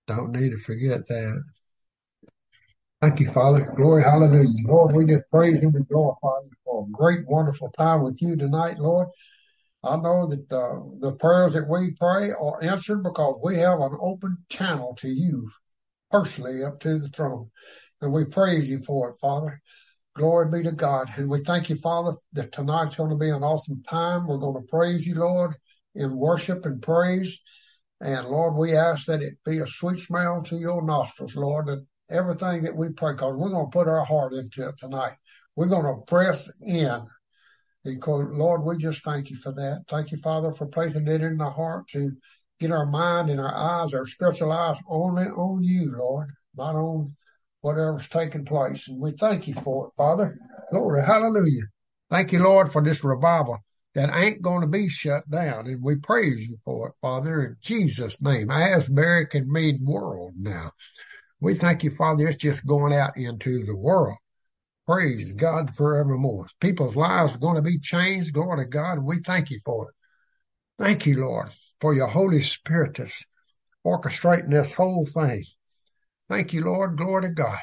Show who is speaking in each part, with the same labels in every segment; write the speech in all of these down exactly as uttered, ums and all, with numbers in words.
Speaker 1: Don't need to forget that. Thank you, Father. Glory, hallelujah. Lord, we just praise you. We glorify you for a great, wonderful time with you tonight, Lord. I know that uh, the prayers that we pray are answered because we have an open channel to you personally up to the throne. And we praise you for it, Father. Glory be to God. And we thank you, Father, that tonight's going to be an awesome time. We're going to praise you, Lord, in worship and praise. And Lord, we ask that it be a sweet smell to your nostrils, Lord, that everything that we pray, because we're going to put our heart into it tonight. We're going to press in. Because, Lord, we just thank you for that. Thank you, Father, for placing it in the heart to get our mind and our eyes, our spiritual eyes only on you, Lord, not on whatever's taking place. And we thank you for it, Father. Glory, hallelujah. Thank you, Lord, for this revival that ain't going to be shut down. And we praise you for it, Father, in Jesus' name. Asbury can mean world now. We thank you, Father, it's just going out into the world. Praise God forevermore. People's lives are going to be changed. Glory to God. And we thank you for it. Thank you, Lord, for your Holy Spirit that's orchestrating this whole thing. Thank you, Lord. Glory to God.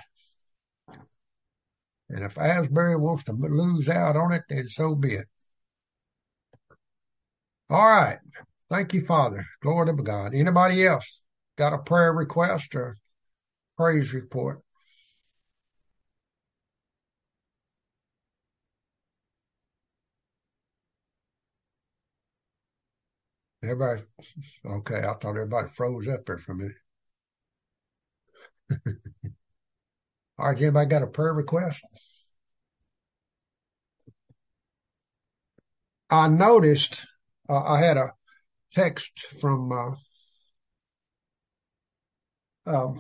Speaker 1: And if Asbury wants to lose out on it, then so be it. All right. Thank you, Father. Glory to God. Anybody else got a prayer request or praise report? Everybody, okay, I thought everybody froze up there for a minute. All right, anybody got a prayer request? I noticed uh, I had a text from uh, um,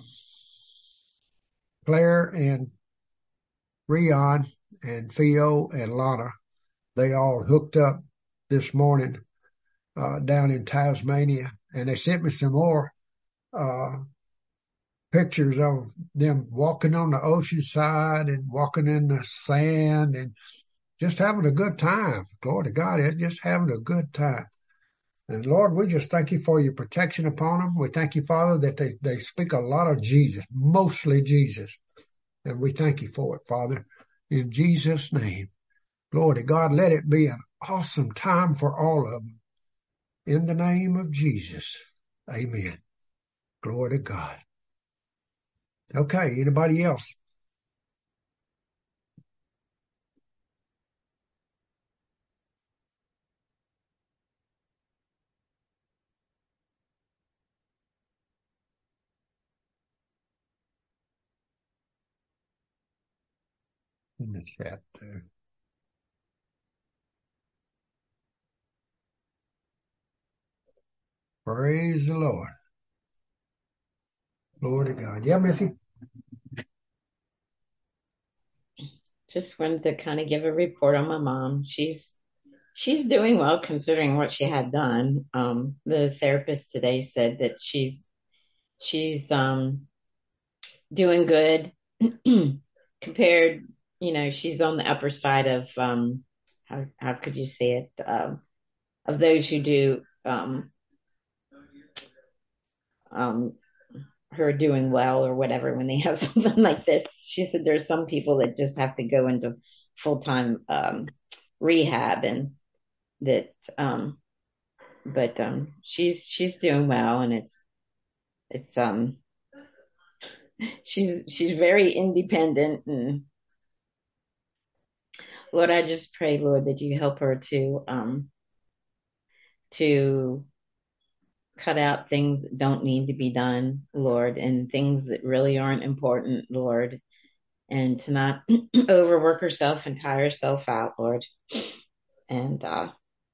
Speaker 1: Claire and Rion and Theo and Lana. They all hooked up this morning uh, down in Tasmania, and they sent me some more uh, pictures of them walking on the ocean side and walking in the sand and just having a good time. Glory to God, they're just having a good time. And Lord, we just thank you for your protection upon them. We thank you, Father, that they, they speak a lot of Jesus, mostly Jesus. And we thank you for it, Father, in Jesus' name. Glory to God, let it be an awesome time for all of them. In the name of Jesus, amen. Glory to God. Okay, anybody else? In the chat there. Praise the Lord. Glory to God. Yeah, Missy?
Speaker 2: Just wanted to kind of give a report on my mom. She's she's doing well considering what she had done. Um, the therapist today said that she's she's um doing good compared, you know, she's on the upper side of um how how could you say it? Um, of those who do um um her doing well or whatever when they have something like this. She said there's some people that just have to go into full time um rehab and that um but um she's she's doing well and it's it's um she's she's very independent and Lord, I just pray, Lord, that you help her to um to cut out things that don't need to be done, Lord, and things that really aren't important, Lord, and to not overwork herself and tire herself out, Lord. And uh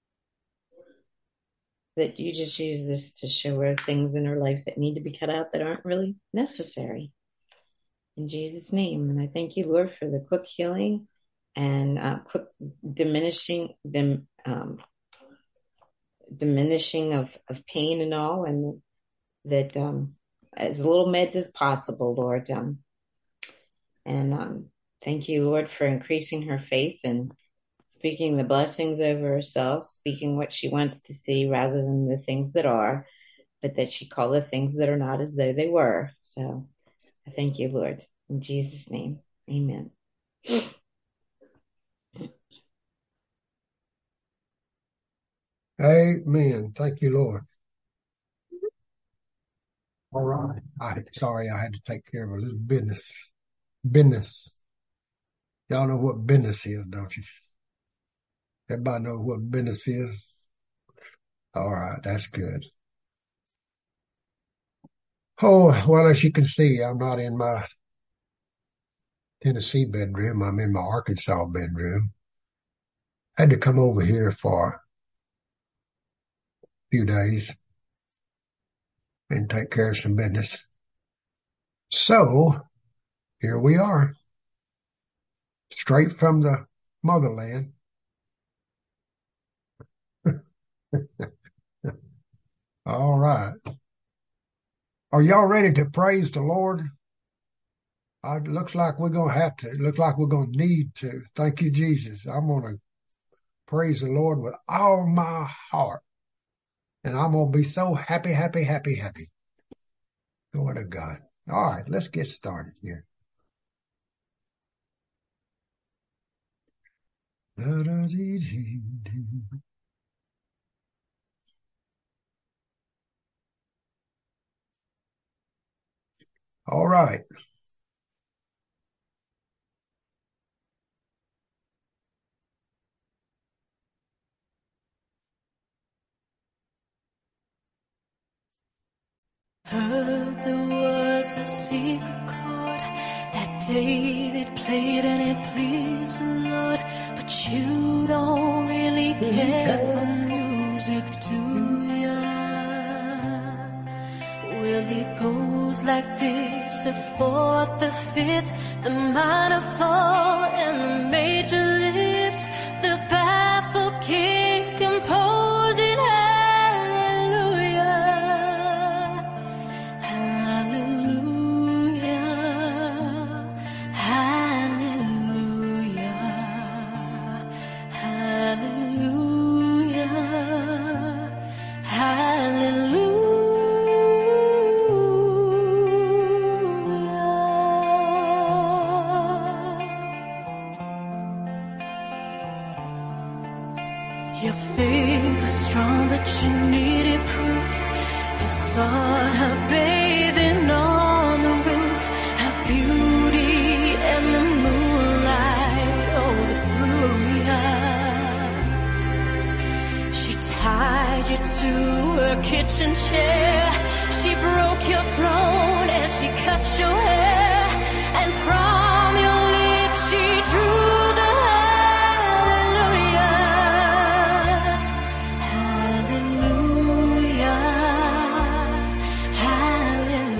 Speaker 2: that you just use this to show her things in her life that need to be cut out that aren't really necessary. In Jesus' name. And I thank you, Lord, for the quick healing and uh, quick diminishing, dim, um, diminishing of, of pain and all, and that um, as little meds as possible, Lord. Um, and um, thank you, Lord, for increasing her faith and speaking the blessings over herself, speaking what she wants to see rather than the things that are. but that she called the things that are not as though they were. So I thank you, Lord. In Jesus' name, amen.
Speaker 1: Amen. Thank you, Lord. All right. I sorry I had to take care of a little business. Business. Y'all know what business is, don't you? Everybody know what business is? All right, that's good. Oh, well, as you can see, I'm not in my Tennessee bedroom. I'm in my Arkansas bedroom. I had to come over here for a few days and take care of some business. So here we are, straight from the motherland. All right. Are y'all ready to praise the Lord? Uh, it looks like we're going to have to. It looks like we're going to need to. Thank you, Jesus. I'm going to praise the Lord with all my heart. And I'm going to be so happy, happy, happy, happy. Glory to God. All right, let's get started here. All right.
Speaker 3: Heard there was a secret chord that David played and it pleased the Lord, but you don't really care for music, do ya? Well, it goes like this: the fourth, the fifth, the minor fall, and the major lift, the baffled king composing hallelujah, hallelujah, hallelujah, hallelujah, hallelujah. Your faith was strong, but you needed proof. You saw her bathing on the roof, her beauty and the moonlight overthrew ya. She tied you to her kitchen chair, she broke your throne and she cut your hair, and from your lips she drew the hallelujah, hallelujah,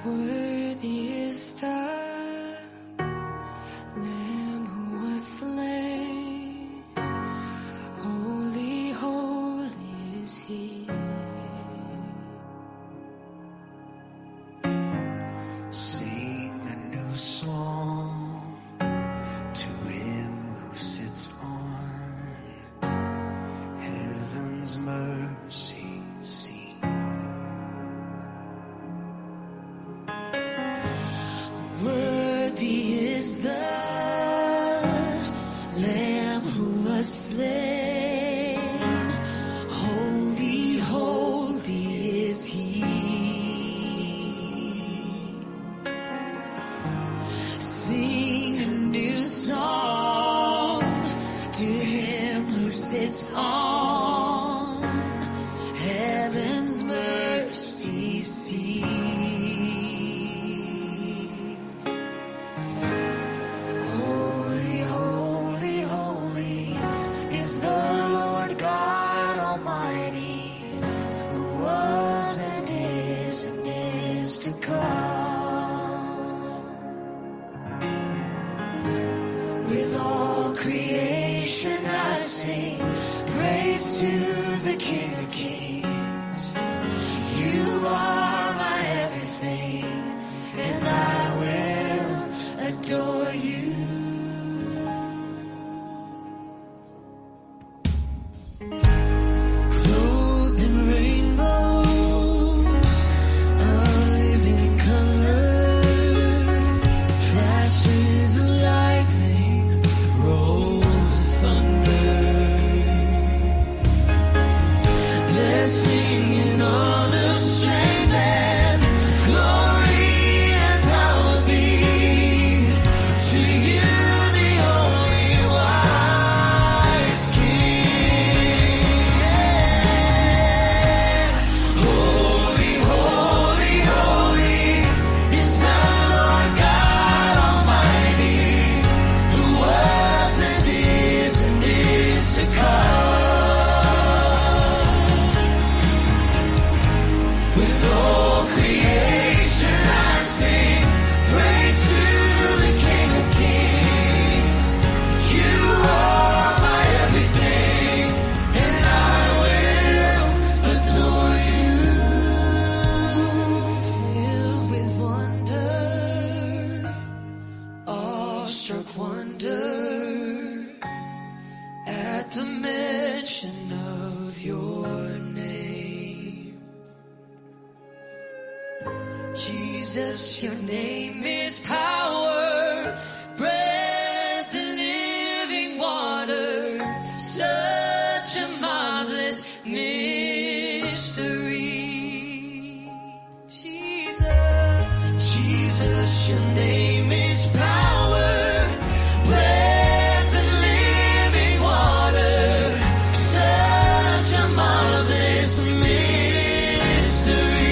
Speaker 3: Worthy is the Lamb who was slain. Holy, holy is He.
Speaker 4: Sing a new song to Him who sits on heaven's mercy seat. Worthy is the Lamb who was slain. Holy, holy is He. Sing a new song to Him who sits on heaven's mercy seat. Holy, holy, holy is the Lord God Almighty, who was and is and is to come. With all creation I sing praise to the King of Kings. You are my everything, and I will adore you. Clothed in rainbows, a living color, flashes of lightning, rolls of thunder. Blessing and honor, strength and glory and power be to you, the only wise King. Holy, holy, holy is the Lord God Almighty, who was and is and is to come. With all creation I sing praise to the King of Kings. You are my everything, and I will adore you. Filled with wonder, awestruck wonder, at the mention of your name. Jesus, your name is power, breath and living water, such a marvelous mystery. Jesus, Jesus, your name is power, breath and living water, such a marvelous mystery.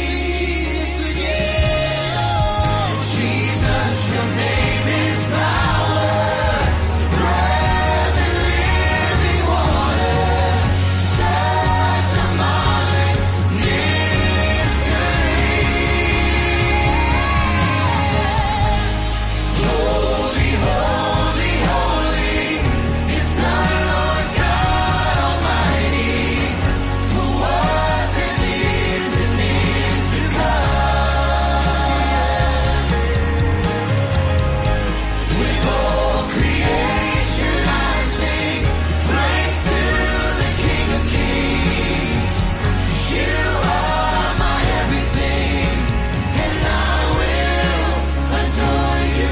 Speaker 4: Jesus, your name is power, breath and living water, such a marvelous mystery. Holy, holy, holy is the Lord God Almighty, who was and is and is to come. With all creation I sing praise to the King of Kings. You are my everything, and I will adore you.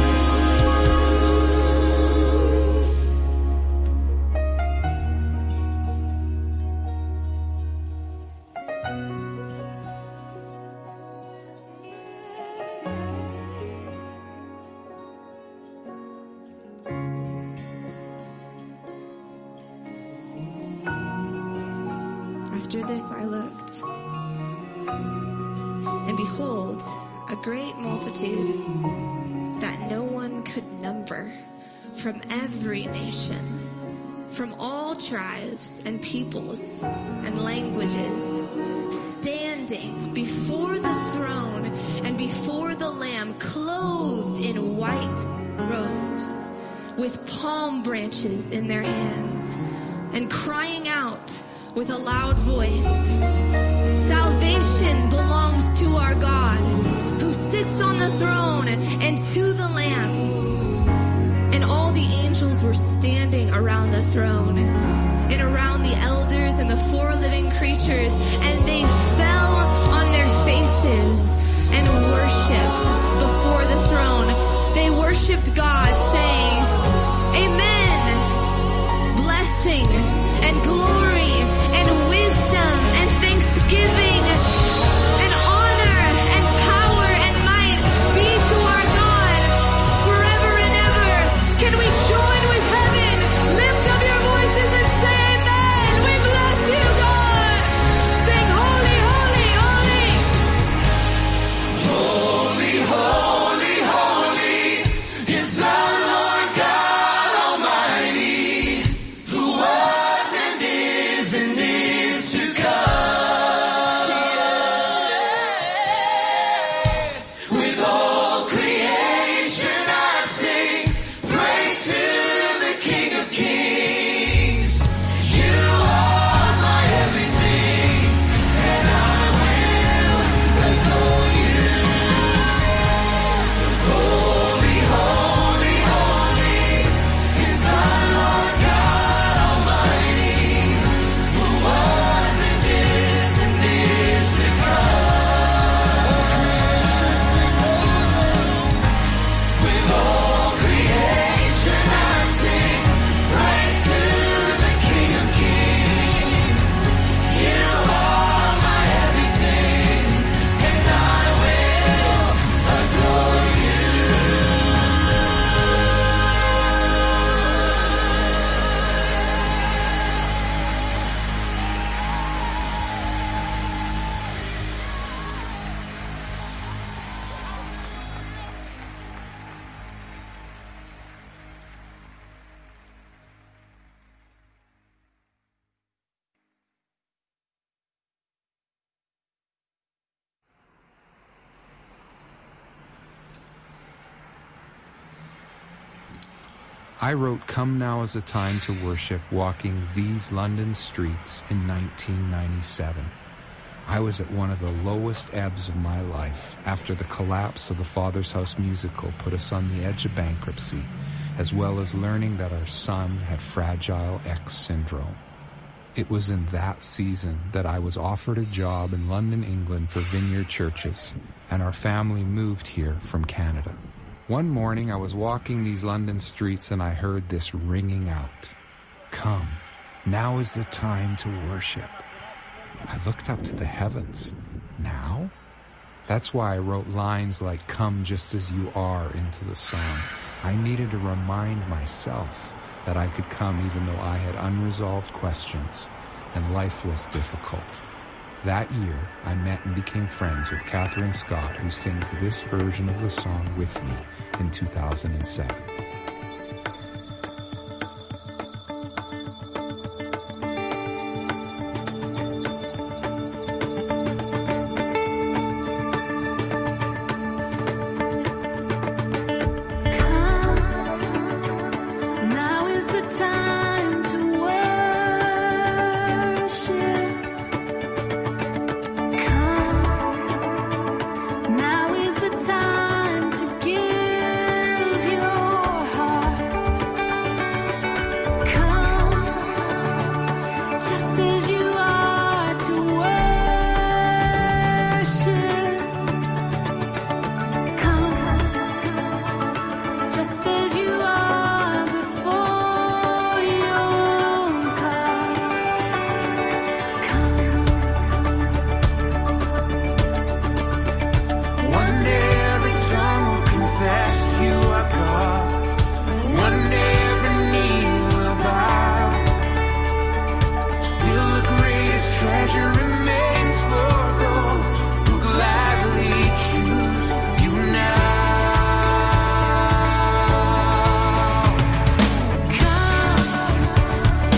Speaker 5: After this I looked, and behold, a great multitude that no one could number, from every nation from all tribes and peoples and languages, standing before the throne and before the Lamb, clothed in white robes, with palm branches in their hands, and crying out with a loud voice, "Salvation belongs to our God, who sits on the throne, and to the Lamb." And all the angels were standing around the throne and around the elders and the four living creatures, and they fell on their faces and worshipped before the throne. They worshipped God, saying, "Amen. Blessing and glory and wisdom and thanksgiving and honor and power and might be to our God forever and ever." Can we join with heaven? Lift up your voices and say amen. We bless you, God. Sing holy, holy, holy.
Speaker 4: Holy, holy, holy is the Lord God Almighty, who was and is and is to come. With all creation I sing praise to the King of Kings. You are my everything, and I will adore you. Holy, holy, holy is the Lord God Almighty, who was and is and is to come. With all creation I sing praise to the King of Kings. You are my everything, and I will adore you.
Speaker 6: I wrote Come Now Is a Time to Worship walking these London streets in nineteen ninety-seven. I was at one of the lowest ebbs of my life after the collapse of the Father's House musical put us on the edge of bankruptcy, as well as learning that our son had Fragile X syndrome. It was in that season that I was offered a job in London, England for Vineyard Churches, and our family moved here from Canada. One morning I was walking these London streets and I heard this ringing out, "Come, now is the time to worship." I looked up to the heavens. Now? That's why I wrote lines like "Come just as you are" into the song. I needed to remind myself that I could come even though I had unresolved questions and life was difficult. That year, I met and became friends with Catherine Scott, who sings this version of the song with me in two thousand seven.
Speaker 3: Now is the time to worship. Come, now is the time to give your heart. Come, just as you are to worship. Come, just as you are before your God. Come,
Speaker 4: One day every tongue will confess you are God. One day every knee will bow. Still the greatest treasure remains for those who gladly choose you now.
Speaker 3: come,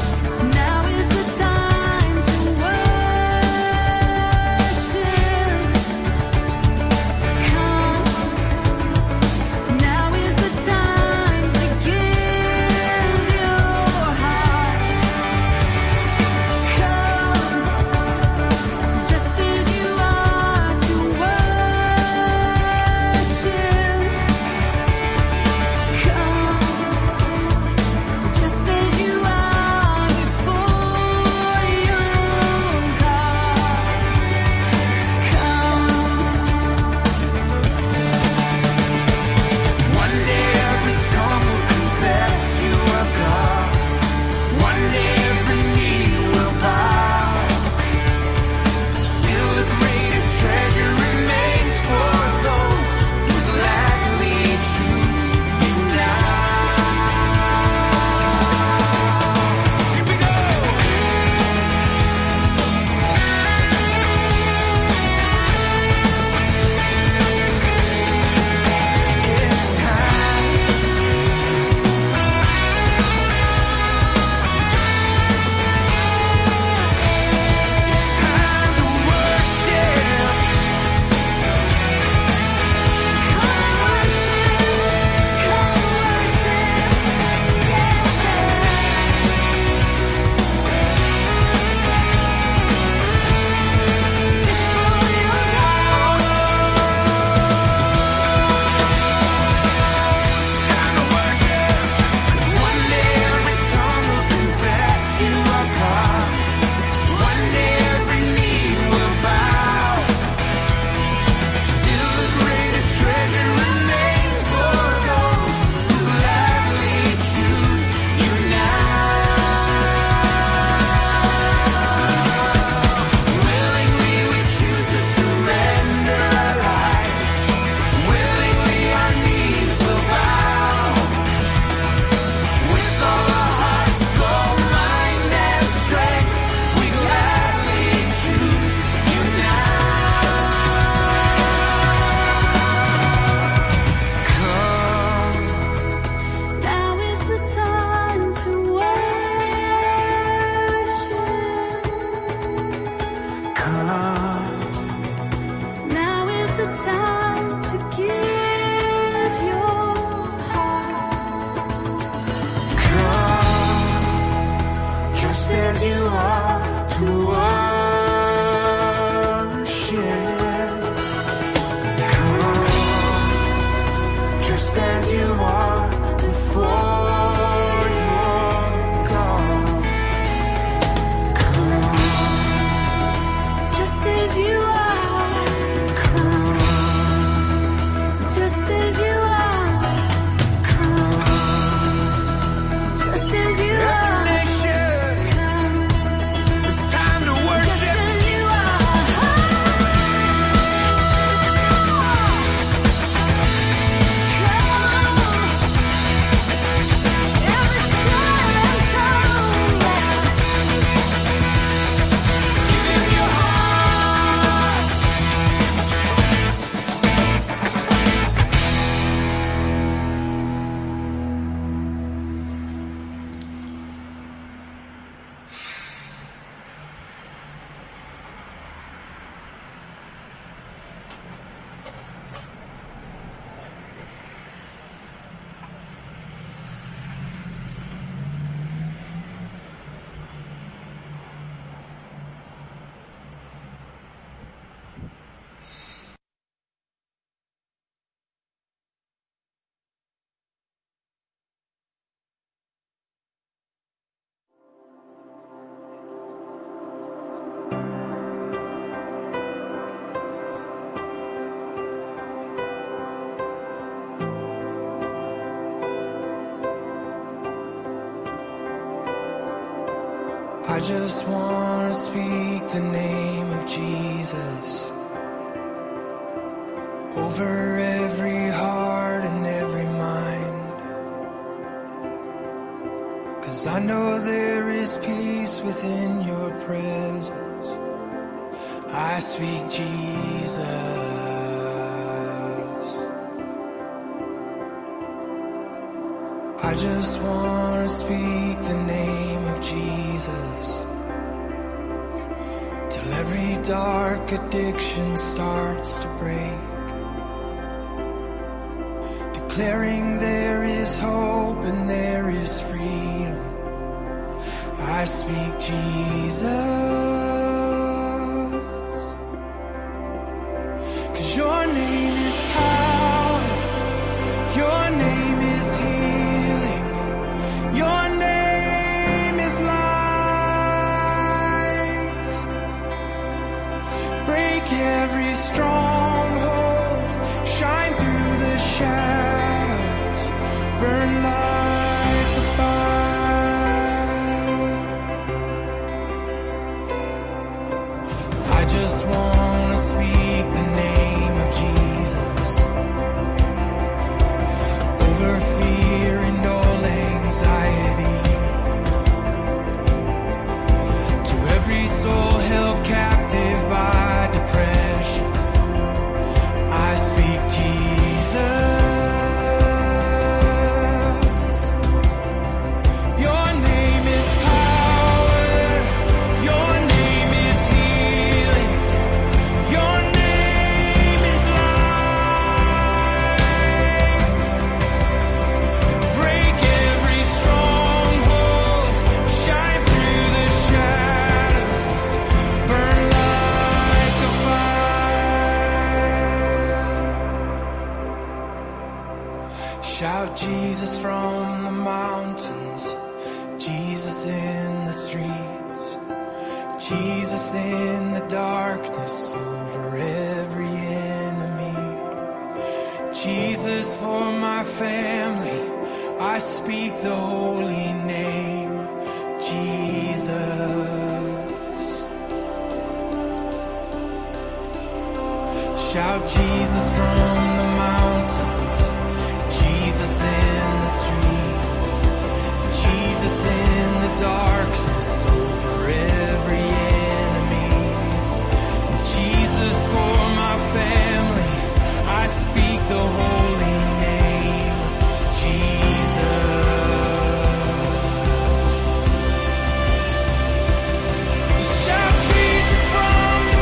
Speaker 4: come.
Speaker 3: Now is the time to give your heart.
Speaker 4: Come, just as you are, to worship. Come, just as you are, before your God. Come,
Speaker 3: Just as you are,
Speaker 4: come,
Speaker 3: just as you are,
Speaker 4: come.
Speaker 3: just as you
Speaker 4: Every
Speaker 3: are.
Speaker 4: nation,
Speaker 3: Come,
Speaker 4: it's time to
Speaker 3: just
Speaker 4: worship.
Speaker 3: as you are. Every time, time,
Speaker 4: Give him your heart. I just want to speak the name of Jesus over every heart and every mind. 'Cause I know there is peace within your presence. I speak Jesus. I just want to speak the name of Jesus till every dark addiction starts to break, declaring there is hope and there is freedom. I speak Jesus, 'cause your name is power, your name is healing, your name is life. Break every stronghold, shine through the shadows, burn like a fire. I just want to speak the name of Jesus over fear and all anxiety, to every soul held captive by depression. I speak Jesus. Your name is power, your name is healing, your name is life. Break every stronghold, shine through the shadows, burn like a fire. Shout Jesus from the mountains, Jesus in the streets, Jesus in the darkness over every enemy. Jesus for my family, I speak the holy name, Jesus. Shout Jesus from the mountains, Jesus in the streets, Jesus in the darkness over every enemy. Jesus for my family, I speak the holy name, Jesus. Shout Jesus from the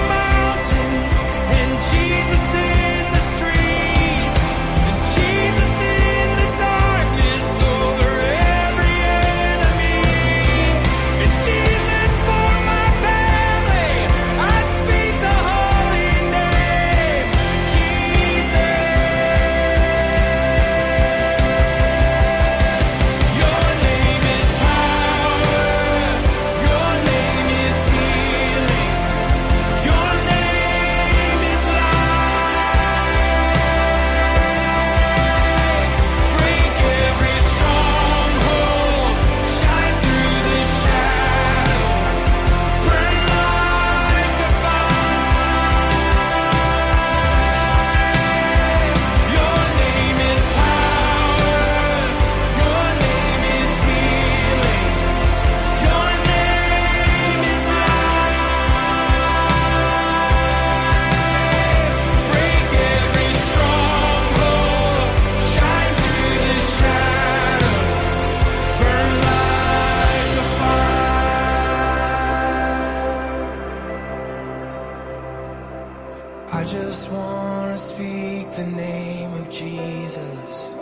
Speaker 4: I just want to speak the name of Jesus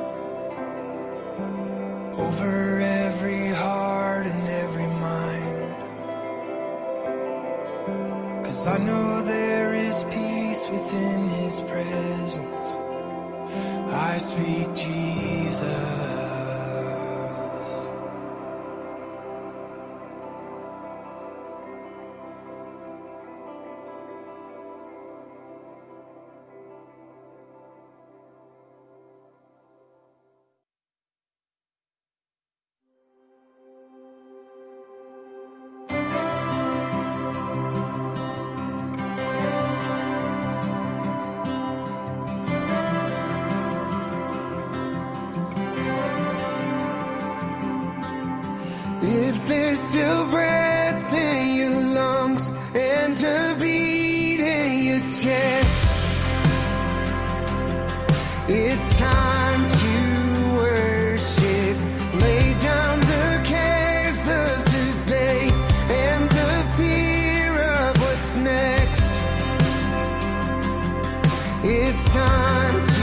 Speaker 4: over every heart and every mind. 'Cause I know there is peace within his presence. I speak Jesus. If there's still breath in your lungs and a beat in your chest, it's time to worship. Lay down the cares of today and the fear of what's next. It's time to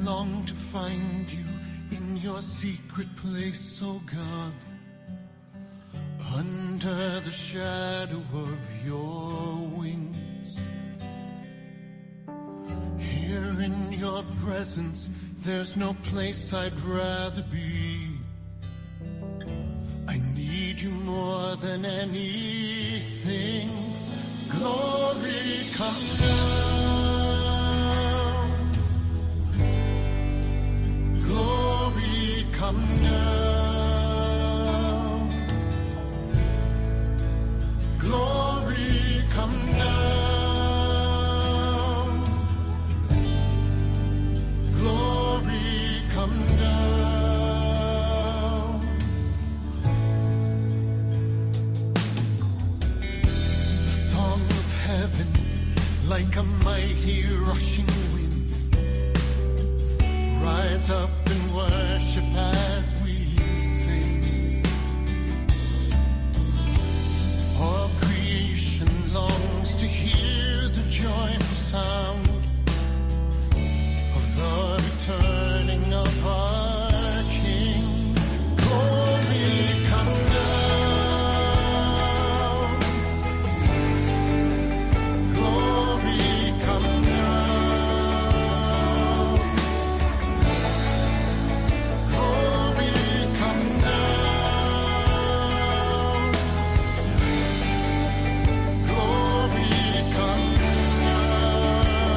Speaker 4: long to find you in your secret place, oh God, under the shadow of your wings. Here in your presence, there's no place I'd rather be. I need you more than anything. Glory, come down. Glory, come down. Glory, come down. Glory, come down. The song of heaven, like a mighty rushing wind, rise up and worship as we sing. All creation longs to hear the joyful sound of the returning of our King. Glory, come down. Glory, come down. Glory, come down. Glory, come down.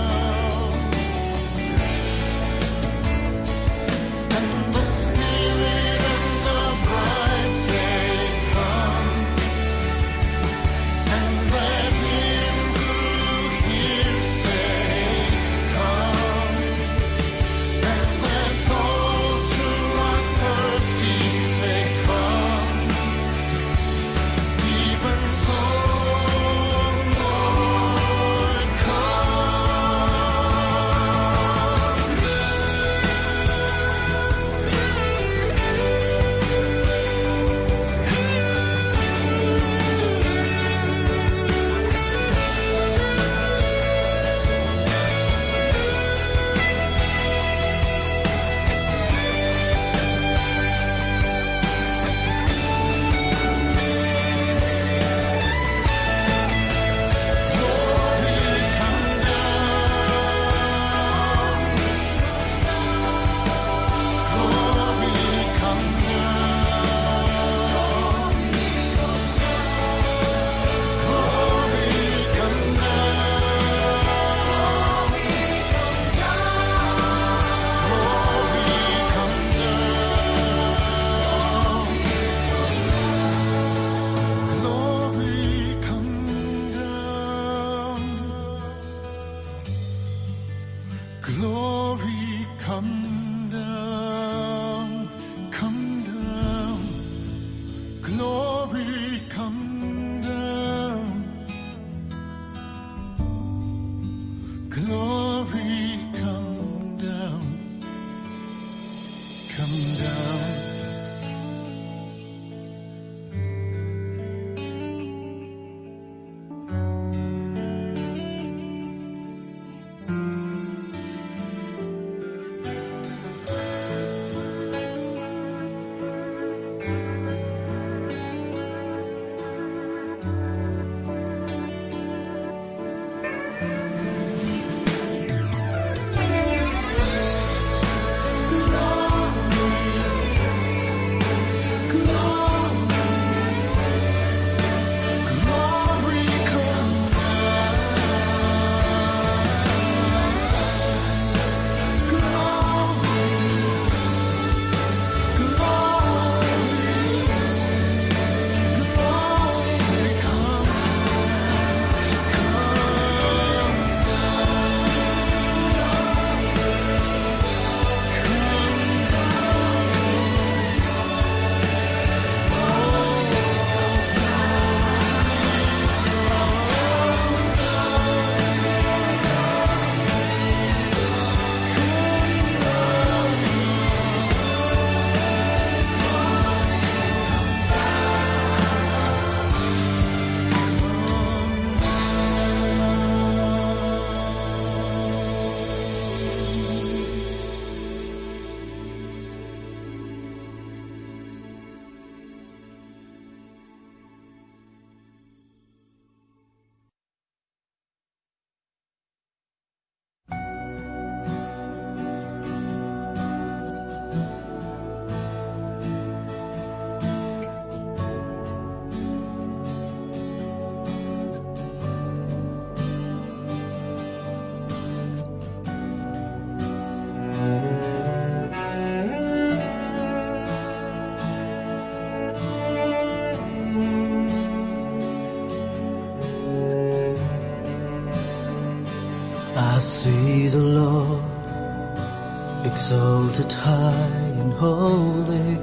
Speaker 7: I see the Lord exalted high and holy,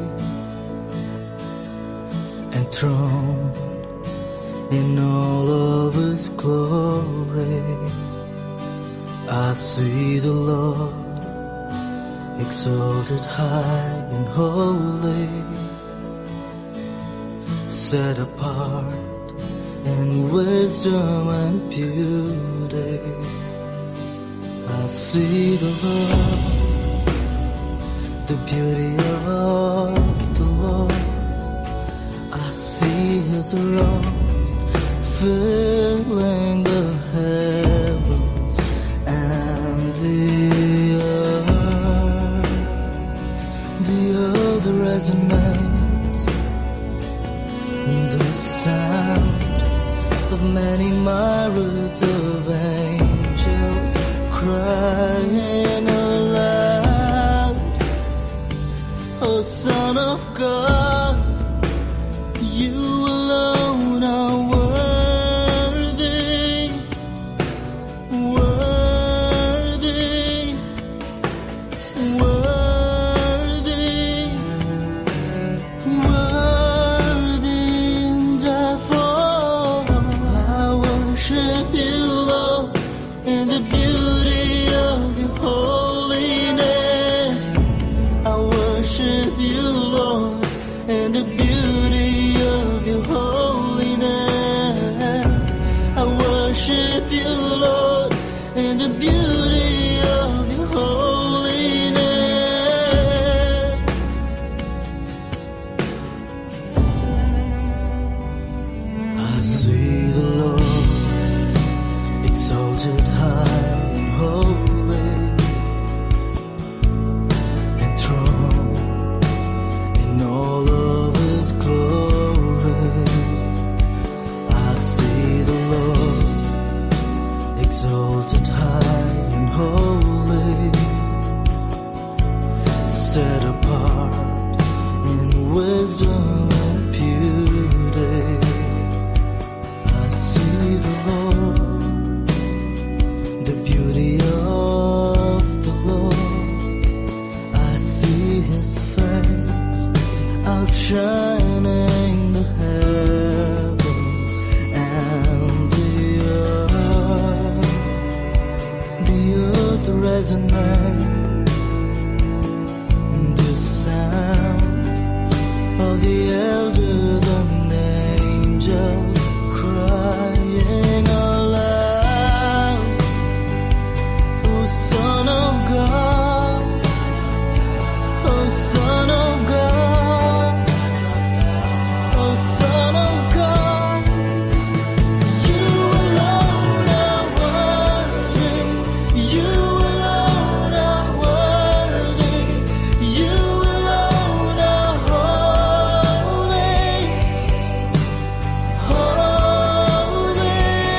Speaker 7: enthroned in all of His glory. I see the Lord exalted high and holy, set apart in wisdom and beauty. I see the Lord, the beauty of the Lord. I see His robes filling the heavens and the earth. The earth resonates, the sound of many myriads of angels crying aloud, O Son of God, You alone are worthy, worthy, worthy, worthy, and therefore I worship You, Lord, in the beauty of Your holiness. I worship You, Lord, in the beauty of Your holiness. I worship You, Lord, in the beauty of Your holiness. I see the Lord exalted high and holy, enthroned in all of His glory. I see the Lord exalted high and holy, set apart in wisdom and beauty. I see the Lord, the beauty of the Lord. I see His face outshining the heavens and the earth. The earth resonates, the sound of the elders and angels crying aloud, O Son of God, O Son of God, O Son of God, You alone are worthy, You alone are worthy, You alone are holy, holy,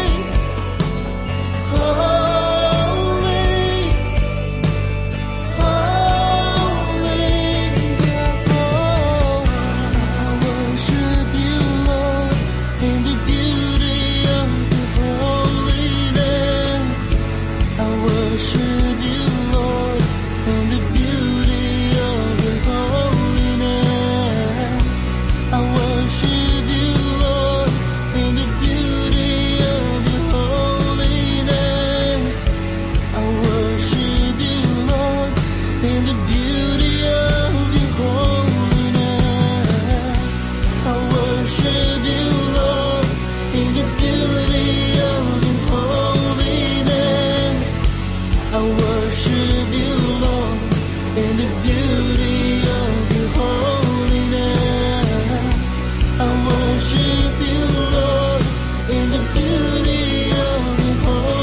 Speaker 7: holy, holy. Therefore I worship You, Lord, in the beauty of Your holiness. I worship You, Lord, in the beauty of Your holiness. I worship You, Lord, in the beauty of Your holiness. I worship You, Lord, in the beauty of Your holiness. I worship You, Lord, in the beauty of Your holiness. I worship You, Lord, in the beauty of Your holiness. I worship You, Lord, in the beauty of Your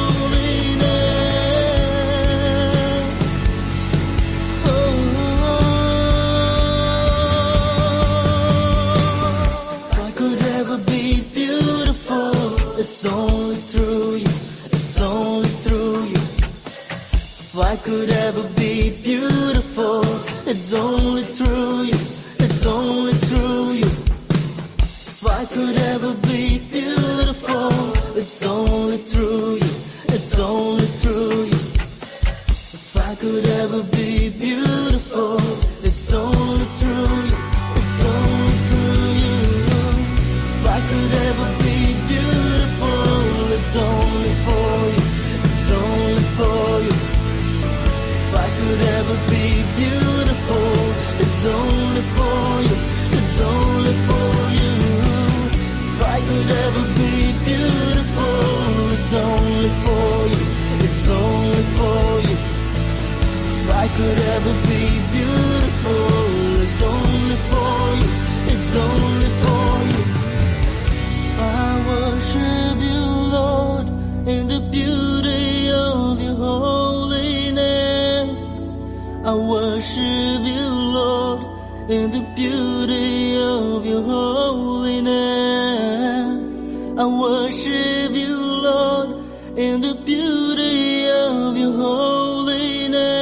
Speaker 7: holiness. Oh, if I could ever be beautiful, it's only through You, it's only through You. If I could ever be beautiful, it's only through You, it's only through You. If I could ever be beautiful, it's only through You, it's only through You. you, it's only for you. If I could ever be beautiful, it's only for you, it's only for you. I worship you, Lord, in the beauty of your holiness. I worship you, Lord, in the beauty of your holiness. I worship you, Lord, in the beauty of your holiness.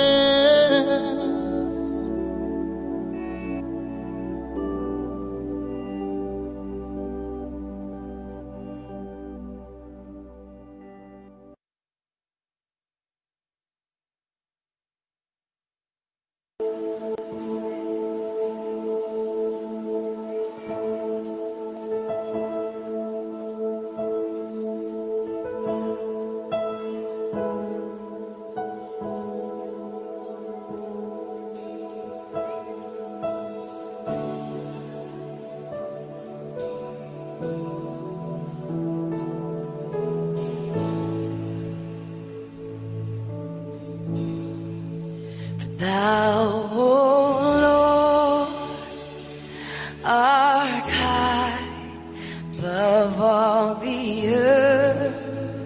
Speaker 3: Thou, O Lord, art high above all the earth.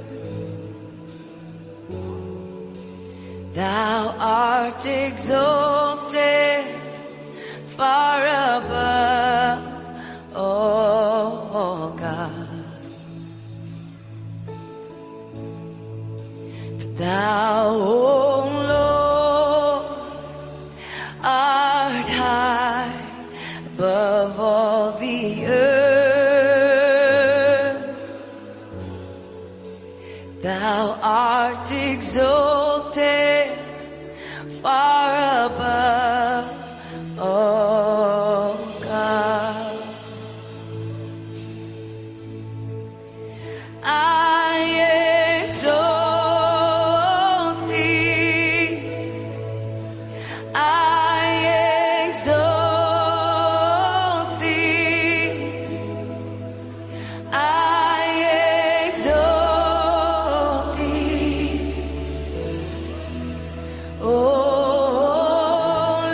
Speaker 3: Thou art exalted far above all gods. Thou, O art high above all the earth. Thou art exalted far above all gods. I exalt thee. I Oh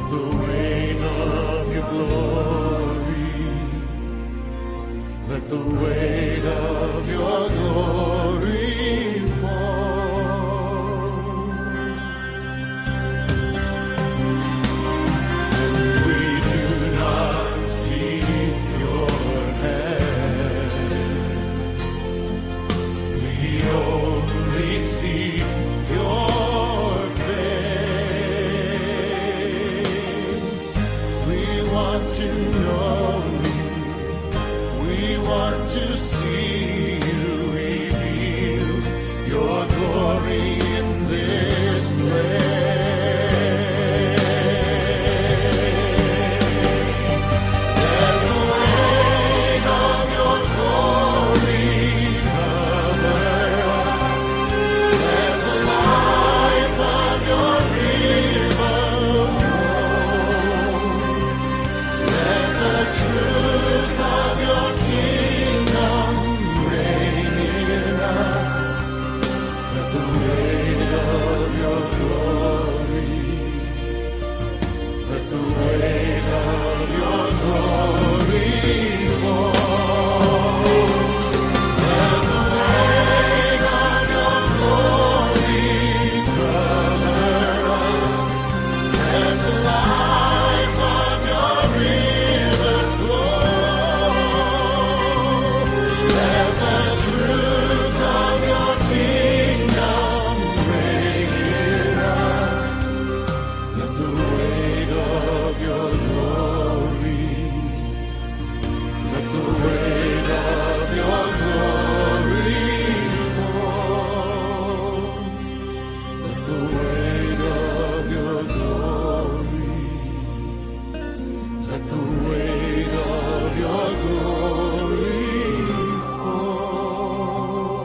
Speaker 7: the weight of your glory, let the weight of your glory fall. And we do not seek your hand, we only seek your face. We want to know you, we want to see you, reveal your glory in this place. Let the weight of your glory cover us. Let the life of your river flow. Let the truth of your kingdom reign in us. Let the weight of your glory, let the weight of your glory fall. Let the weight of your glory cover us. Let the life of your river flow. Let the truth of your kingdom reign in us. Let the weight of your glory, let the weight of your glory fall. Let the weight of your glory, let the weight of your glory fall.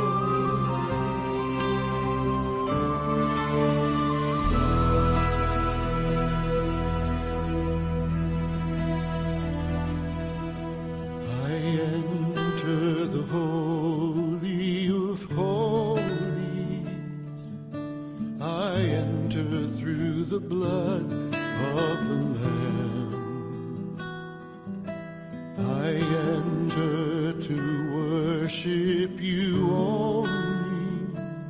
Speaker 7: I enter the holy of holies. I enter through the blood of the Lamb. I enter to worship you only.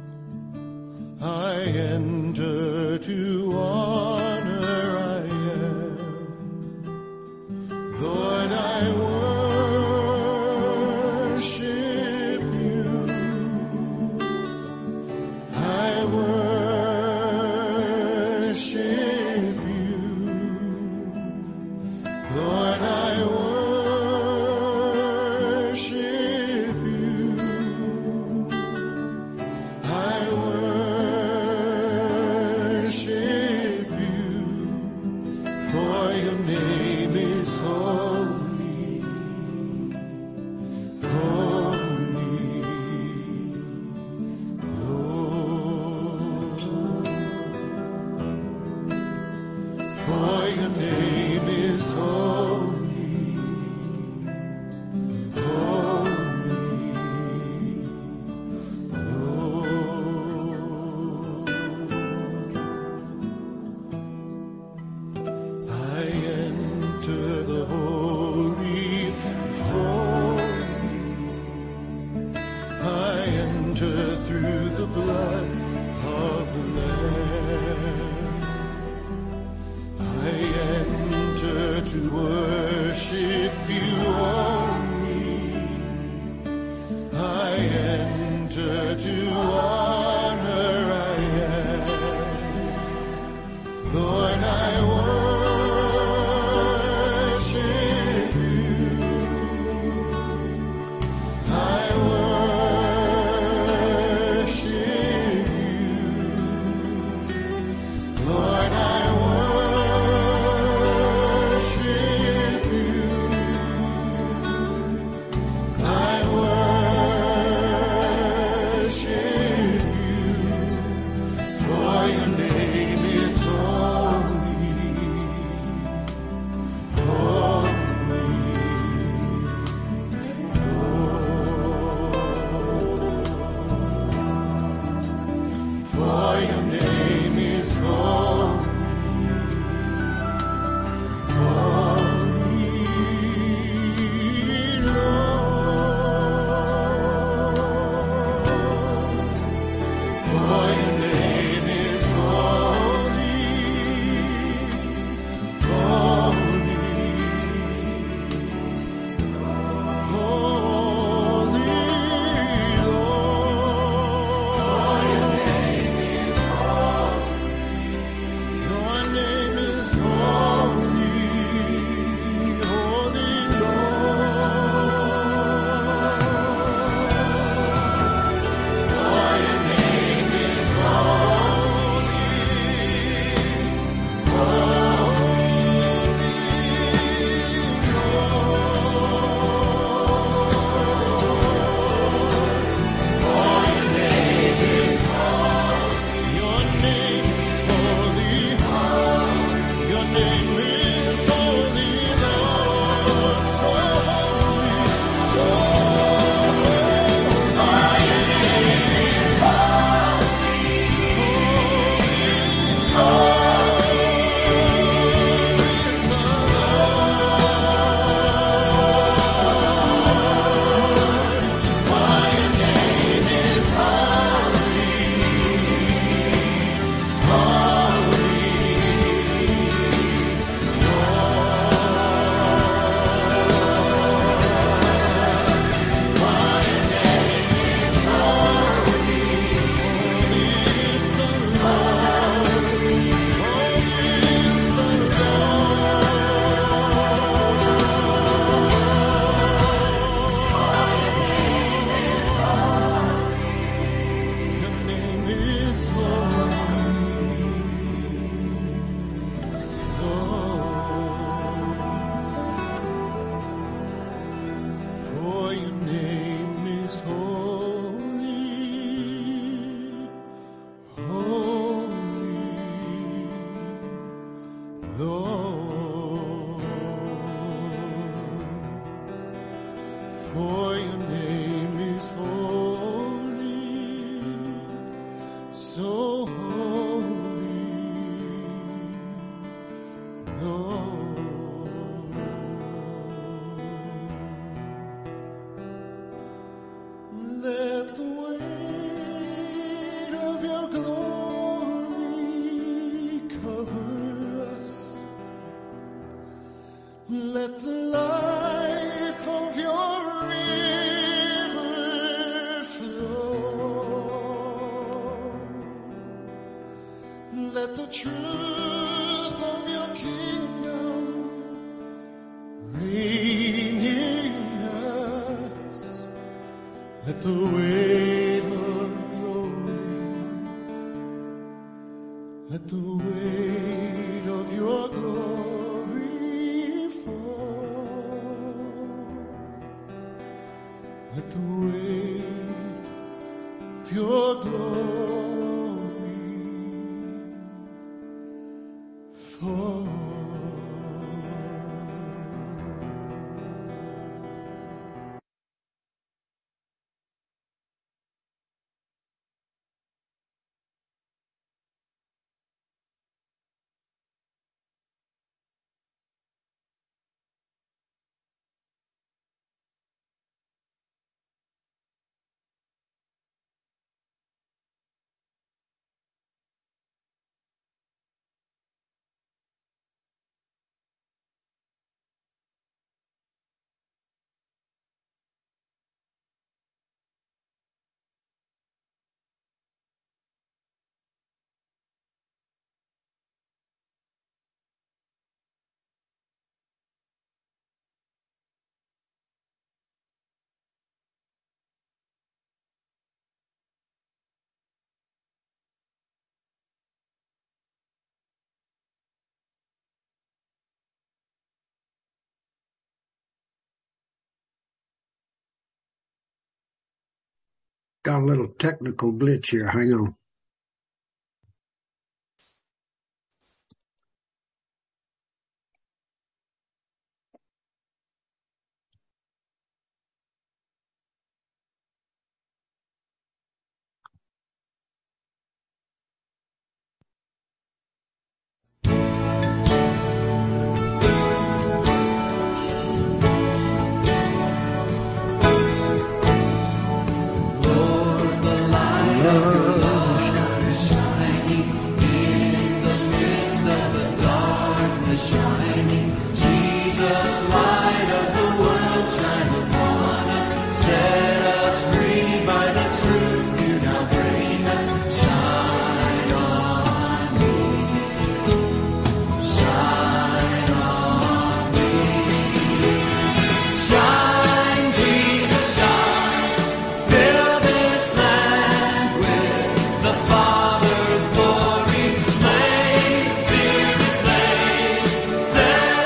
Speaker 7: I enter to honor I am. Lord, I worship you. I worship you. Lord, I worship you. I worship you. For your name is holy, holy, Lord. For your name is holy, holy, Lord. I enter the holy of holies. I enter through the blood of the Lamb. I enter to worship you only. I enter to honor I am. Lord, I worship you. I worship you. Lord, I worship Lord, for your name is holy, so holy, Lord. Let the weight of your glory cover us. Let the life of your river flow. Let the truth of your kingdom reign in us. Let the weight of glory, let the weight of your glory fall. Let the weight of your glory fall.
Speaker 1: Got a little technical glitch here. Hang on.
Speaker 7: Say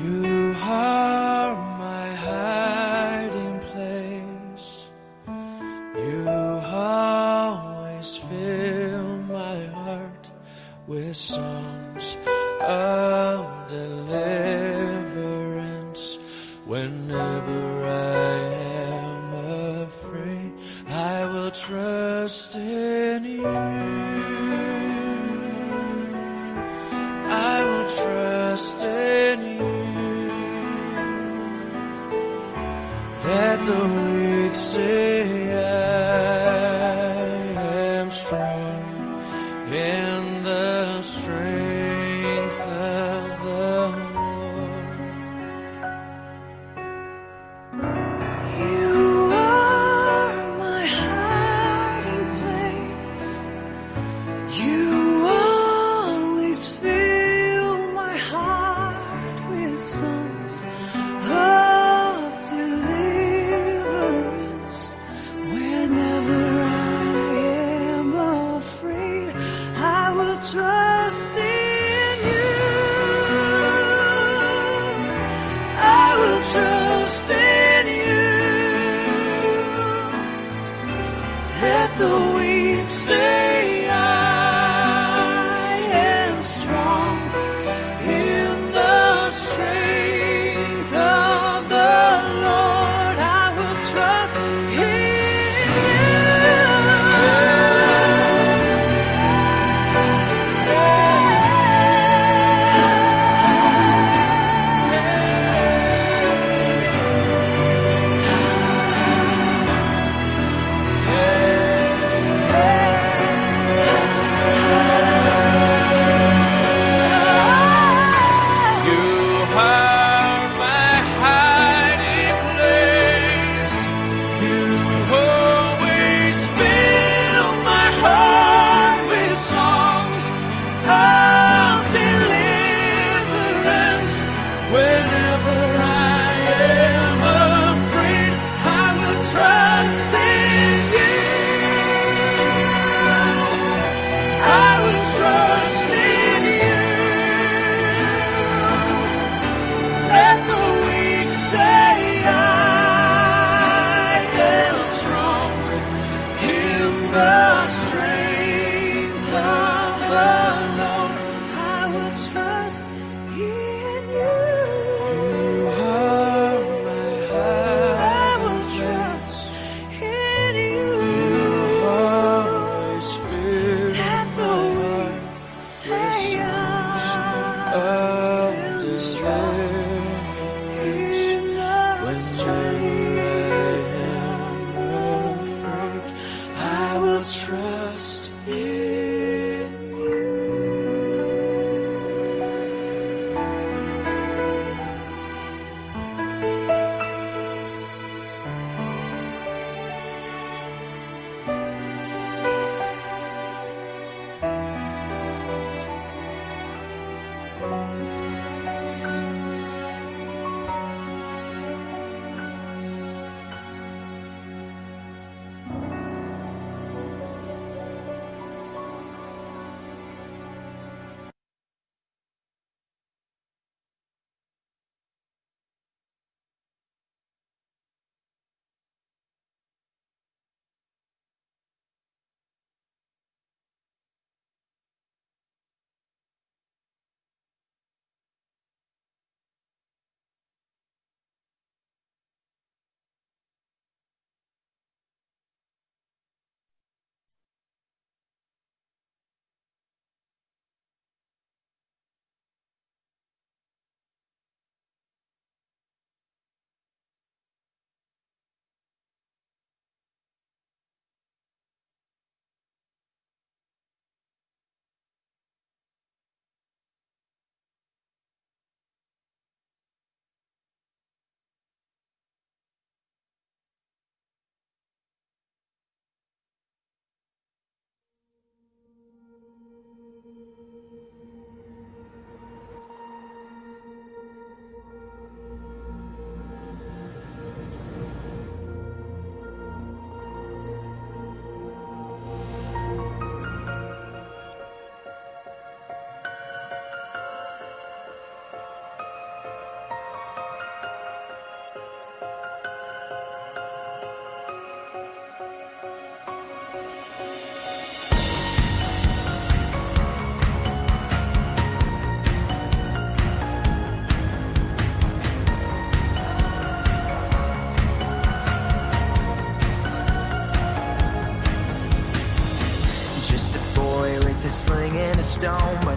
Speaker 4: You are my hiding place. You always fill my heart with songs of deliverance. Whenever I am afraid, I will trust in you. I will trust in you. Let the weak say I am strong in the strength of the Lord.
Speaker 3: You are my hiding place. You always fill my heart with songs of deliverance. Whenever I am afraid, I will trust in you. I will trust in you. Let the weak say I am strong in the strength of the Lord. I will trust
Speaker 4: You are my hiding place. You always fill my heart with songs of deliverance. Whenever I am afraid, I will trust in you. I will trust in you. Let the weak say I am strong in the strength of the Lord.
Speaker 3: I will trust in you.
Speaker 4: You are my
Speaker 3: I will
Speaker 4: hiding
Speaker 3: trust
Speaker 4: place.
Speaker 3: in you.
Speaker 4: You always fill
Speaker 3: Let
Speaker 4: my
Speaker 3: the
Speaker 4: heart
Speaker 3: weak say I
Speaker 4: of
Speaker 3: am strong
Speaker 4: deliverance.
Speaker 3: in the
Speaker 4: Whenever
Speaker 3: strength
Speaker 4: I am afraid, I will trust in you.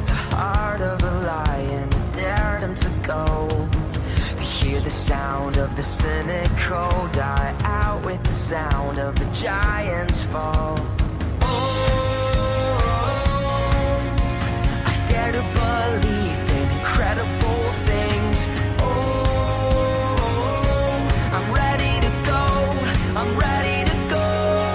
Speaker 4: with the heart of a lion, dared him to go. To hear the sound of the cynical die out with the sound of the giants fall. Dare to believe in incredible things. Oh, I'm ready to go. I'm ready to go.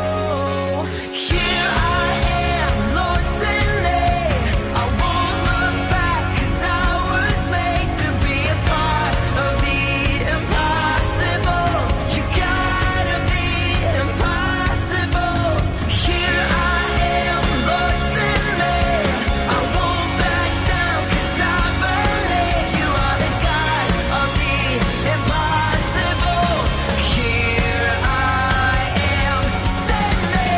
Speaker 4: Here I am, Lord, send me. I won't look back, 'cause I was made to be a part of the impossible. You gotta be impossible. Here I am, Lord, send me. I won't back down, 'cause I believe you are the God of the impossible. Here I am, send me.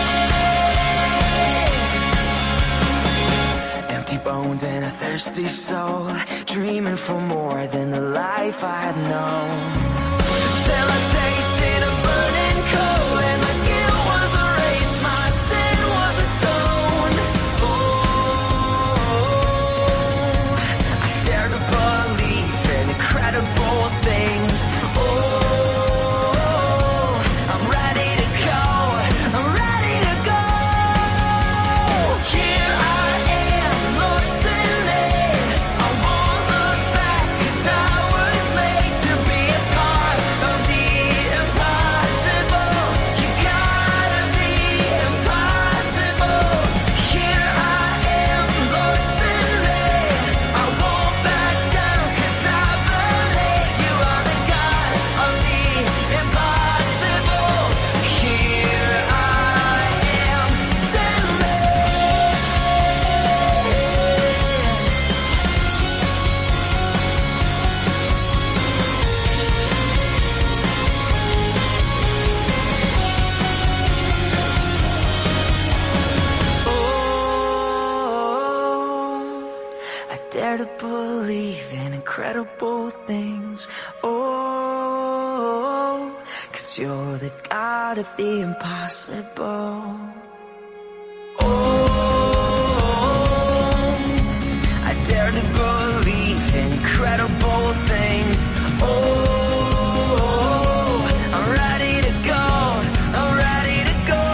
Speaker 4: Empty bones and a thirsty soul, dreaming for more than the life I had known. Till I tasted a burning coal and my guilt was erased, my sin was atoned. Oh, I dare to believe in incredible things. Oh, I'm ready to go. I'm ready to go. Here I am, Lord, send me. I won't look back, 'cause I was made to be a part of the impossible. You gotta be impossible. Here I am, Lord, send me. I won't back down, 'cause I believe you are the God of the impossible. Here I am, send me. Oh, I dare to believe in incredible things. Oh, 'cause you're the God of the impossible. Oh, I dare to believe in incredible things. Oh, I'm ready to go. I'm ready to go.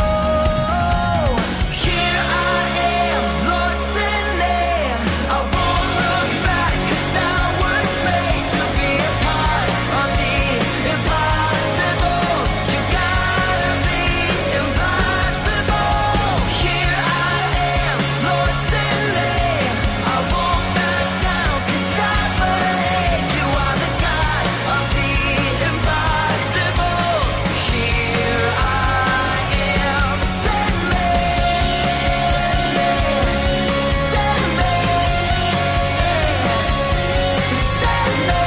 Speaker 4: Here I am, Lord, send me. I won't look back, 'cause I was made to be a part of the impossible. You gotta be impossible. Here I am, Lord, send me. I won't back down, 'cause I believe you are the God of the impossible. Here I am, send me. Send me. Send me.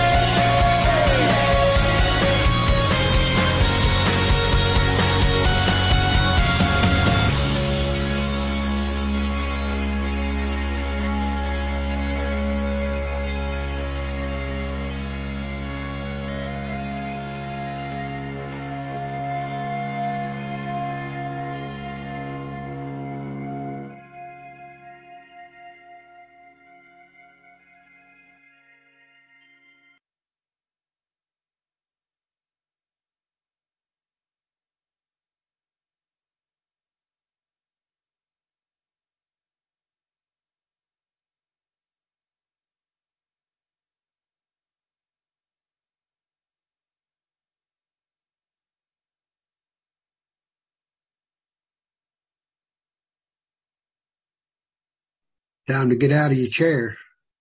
Speaker 1: Time to get out of your chair.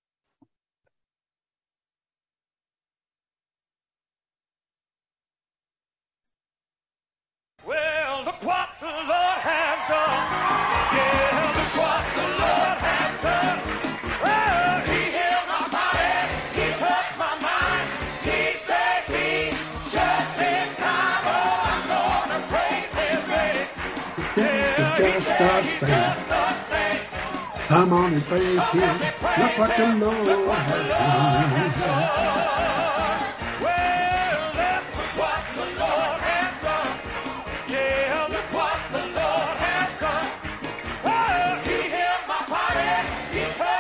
Speaker 8: Well, look what the Lord has done. Yeah, look what the Lord has done. Well, He healed my body, He touched my mind, He saved me just in time. Oh, I'm gonna praise His name. Yeah,
Speaker 1: Just the same.
Speaker 8: just the same.
Speaker 1: Come on and praise Him. Look what the Lord has done.
Speaker 8: Well, that's what the Lord has done. Yeah, look what the Lord has done. Well, He healed my body, He touched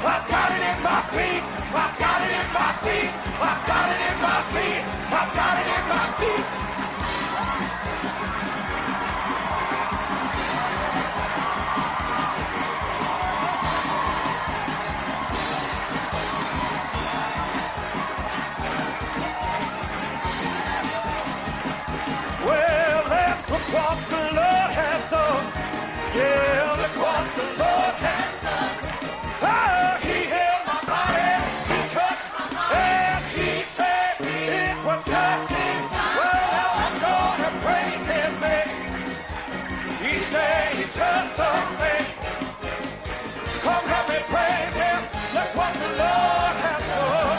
Speaker 8: I've got it in my feet. I've got it in my feet. I've got it in my feet. I've got it in my feet. Well, that's what the Lord has done. Yeah, that's what the Lord has done. Oh, he held my body, he touched my mind, and he said it was just in time. Well, I'm gonna praise his name. Each day he's just the same. Come help me praise him. That's what the Lord has done.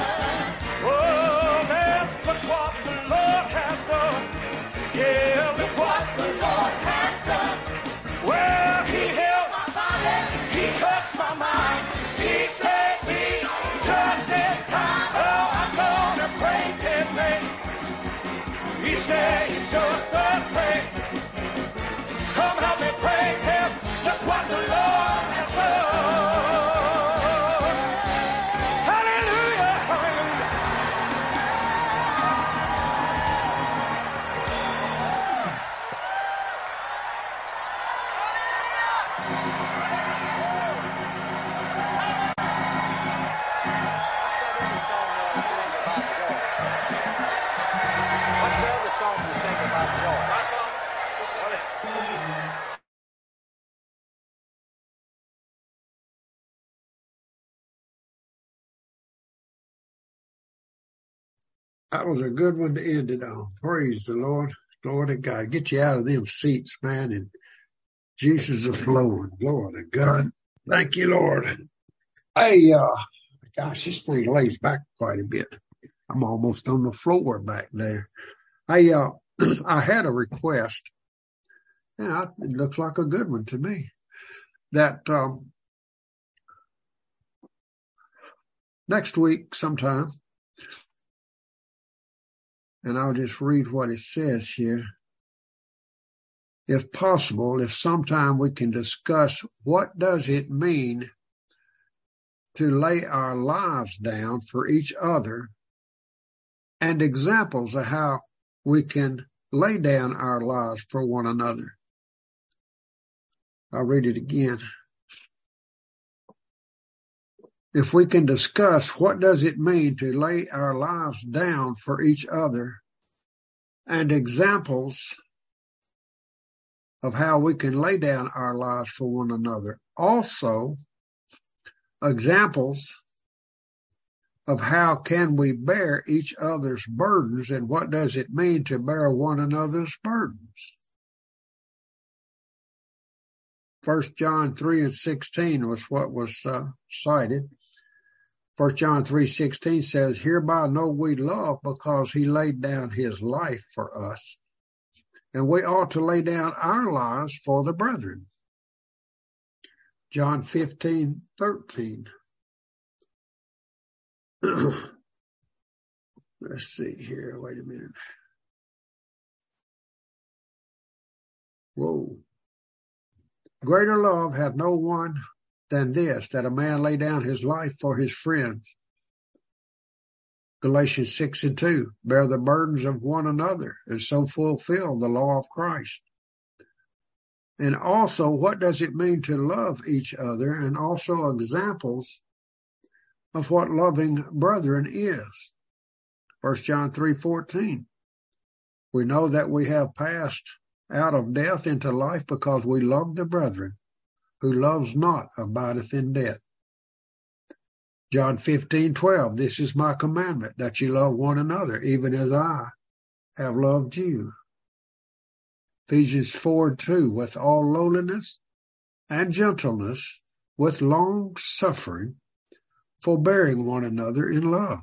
Speaker 8: Oh, that's what the Lord has done. Yeah, look what the Lord has done. Well, he held my body, he touched my mind, he saved me just in time. Oh, I'm gonna praise his name. Each day he's just the same. Come help me praise him. Look what the Lord has done. Hallelujah, hallelujah.
Speaker 9: What's the other song you sing about joy? My song?
Speaker 1: That was a good one to end it on. Praise the Lord. Lord of God. Get you out of them seats, man, and Jesus is flowing. Lord of God. Thank you, Lord. Hey, uh, gosh, this thing lays back quite a bit. I'm almost on the floor back there. Hey, uh, I had a request. Yeah, it looks like a good one to me. That um, next week sometime, and I'll just read what it says here. If possible, if sometime we can discuss what does it mean to lay our lives down for each other and examples of how we can lay down our lives for one another. I'll read it again. If we can discuss what does it mean to lay our lives down for each other and examples of how we can lay down our lives for one another. Also, examples of how can we bear each other's burdens and what does it mean to bear one another's burdens. First John three and sixteen was what was uh, cited. First John three sixteen says, hereby know we love because he laid down his life for us. And we ought to lay down our lives for the brethren. John fifteen thirteen. Let's see here. Wait a minute. Whoa. Greater love hath no one than this, that a man lay down his life for his friends. Galatians six and two, bear the burdens of one another and so fulfill the law of Christ. And also, what does it mean to love each other, and also examples of what loving brethren is. First John three fourteen. We know that we have passed out of death into life because we love the brethren. Who loves not abideth in death. John fifteen twelve. This is my commandment, that you love one another, even as I have loved you. Ephesians four and two. With all lowliness and gentleness, with long suffering, forbearing one another in love.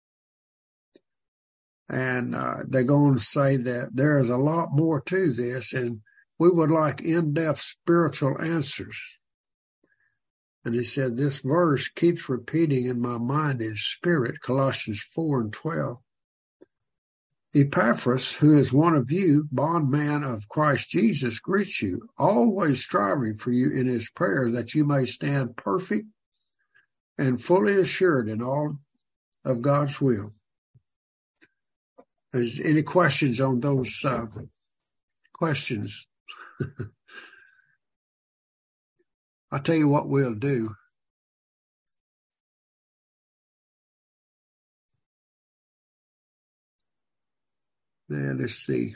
Speaker 1: And uh, they go on to say that there is a lot more to this, and we would like in-depth spiritual answers. And he said, this verse keeps repeating in my mind in spirit, Colossians four and twelve. Epaphras, who is one of you, bondman of Christ Jesus, greets you, always striving for you in his prayer that you may stand perfect and fully assured in all of God's will. Is any questions on those uh, questions? I'll tell you what we'll do. Now, let's see.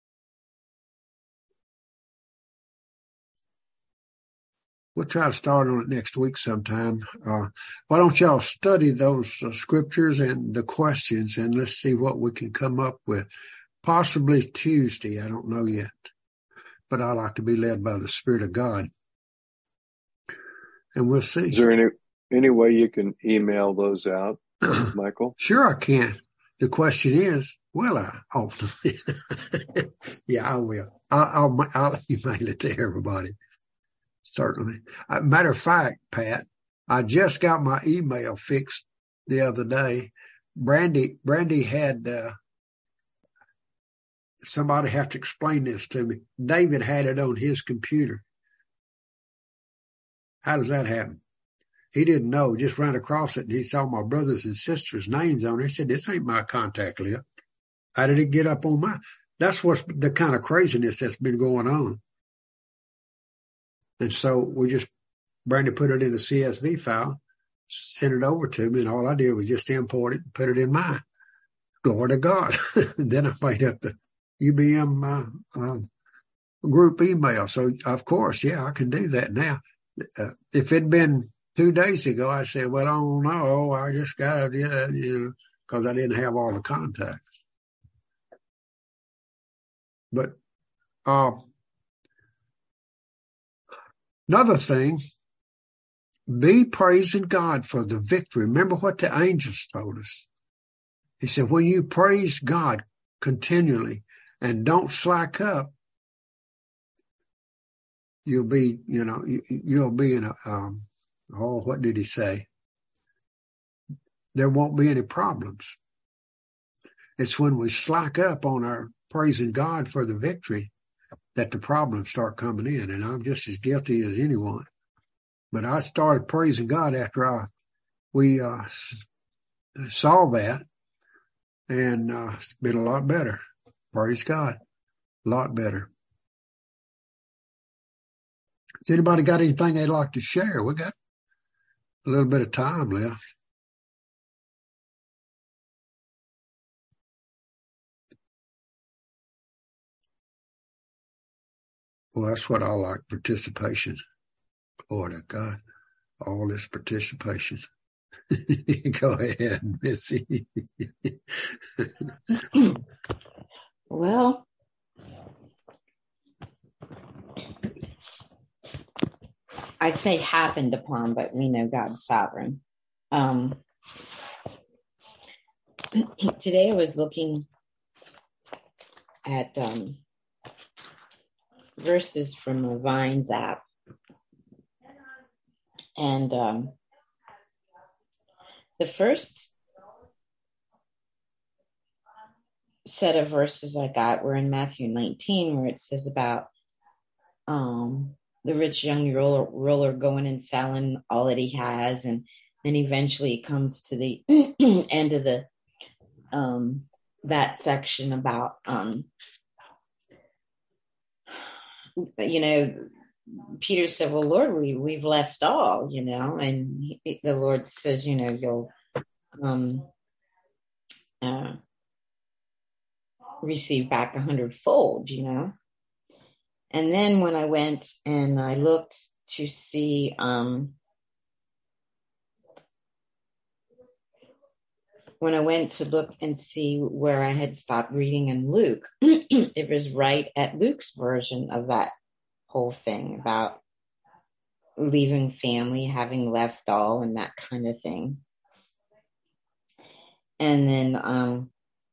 Speaker 1: We'll try to start on it next week sometime. Uh, why don't y'all study those uh, scriptures and the questions, and let's see what we can come up with. Possibly Tuesday. I don't know yet. But I like to be led by the Spirit of God. And we'll see.
Speaker 10: Is there any, any way you can email those out, Michael?
Speaker 1: Sure I can. The question is, will I? Oh, yeah, I will. I'll, I'll, I'll email it to everybody. Certainly. Uh, matter of fact, Pat, I just got my email fixed the other day. Brandy, Brandy had, uh, somebody have to explain this to me. David had it on his computer. How does that happen? He didn't know, just ran across it, and he saw my brothers and sisters' names on it. He said, this ain't my contact list. How did it get up on mine? That's what's the kind of craziness that's been going on. And so we just, Brandy put it in a C S V file, sent it over to me, and all I did was just import it and put it in mine. Glory to God. And then I made up the U B M uh, uh, group email. So, of course, yeah, I can do that now. Uh, if it'd been two days ago, I'd say, well, I don't know. I just got it, you know, because I didn't have all the contacts. But uh, another thing, be praising God for the victory. Remember what the angels told us. He said, when you praise God continually and don't slack up, you'll be, you know, you, you'll be in a, um, oh, what did he say? There won't be any problems. It's when we slack up on our praising God for the victory that the problems start coming in. And I'm just as guilty as anyone. But I started praising God after I, we uh, saw that. And uh, it's been a lot better. Praise God. A lot better. Has anybody got anything they'd like to share? We got a little bit of time left. Well, that's what I like, participation. Lord of God, all this participation. Go ahead, Missy.
Speaker 2: Well, I say happened upon, but we know God's sovereign. Um, today I was looking at um, verses from the Vines app. And um, the first set of verses I got were in Matthew nineteen, where it says about um, the rich young ruler, ruler going and selling all that he has. And then eventually it comes to the end of the um, that section about, um, you know, Peter said, well, Lord, we, we've left all, you know, and he, the Lord says, you know, you'll um, uh, receive back a hundredfold, you know. And then when I went and I looked to see, um, when I went to look and see where I had stopped reading in Luke, it was right at Luke's version of that whole thing about leaving family, having left all, and that kind of thing. And then, um,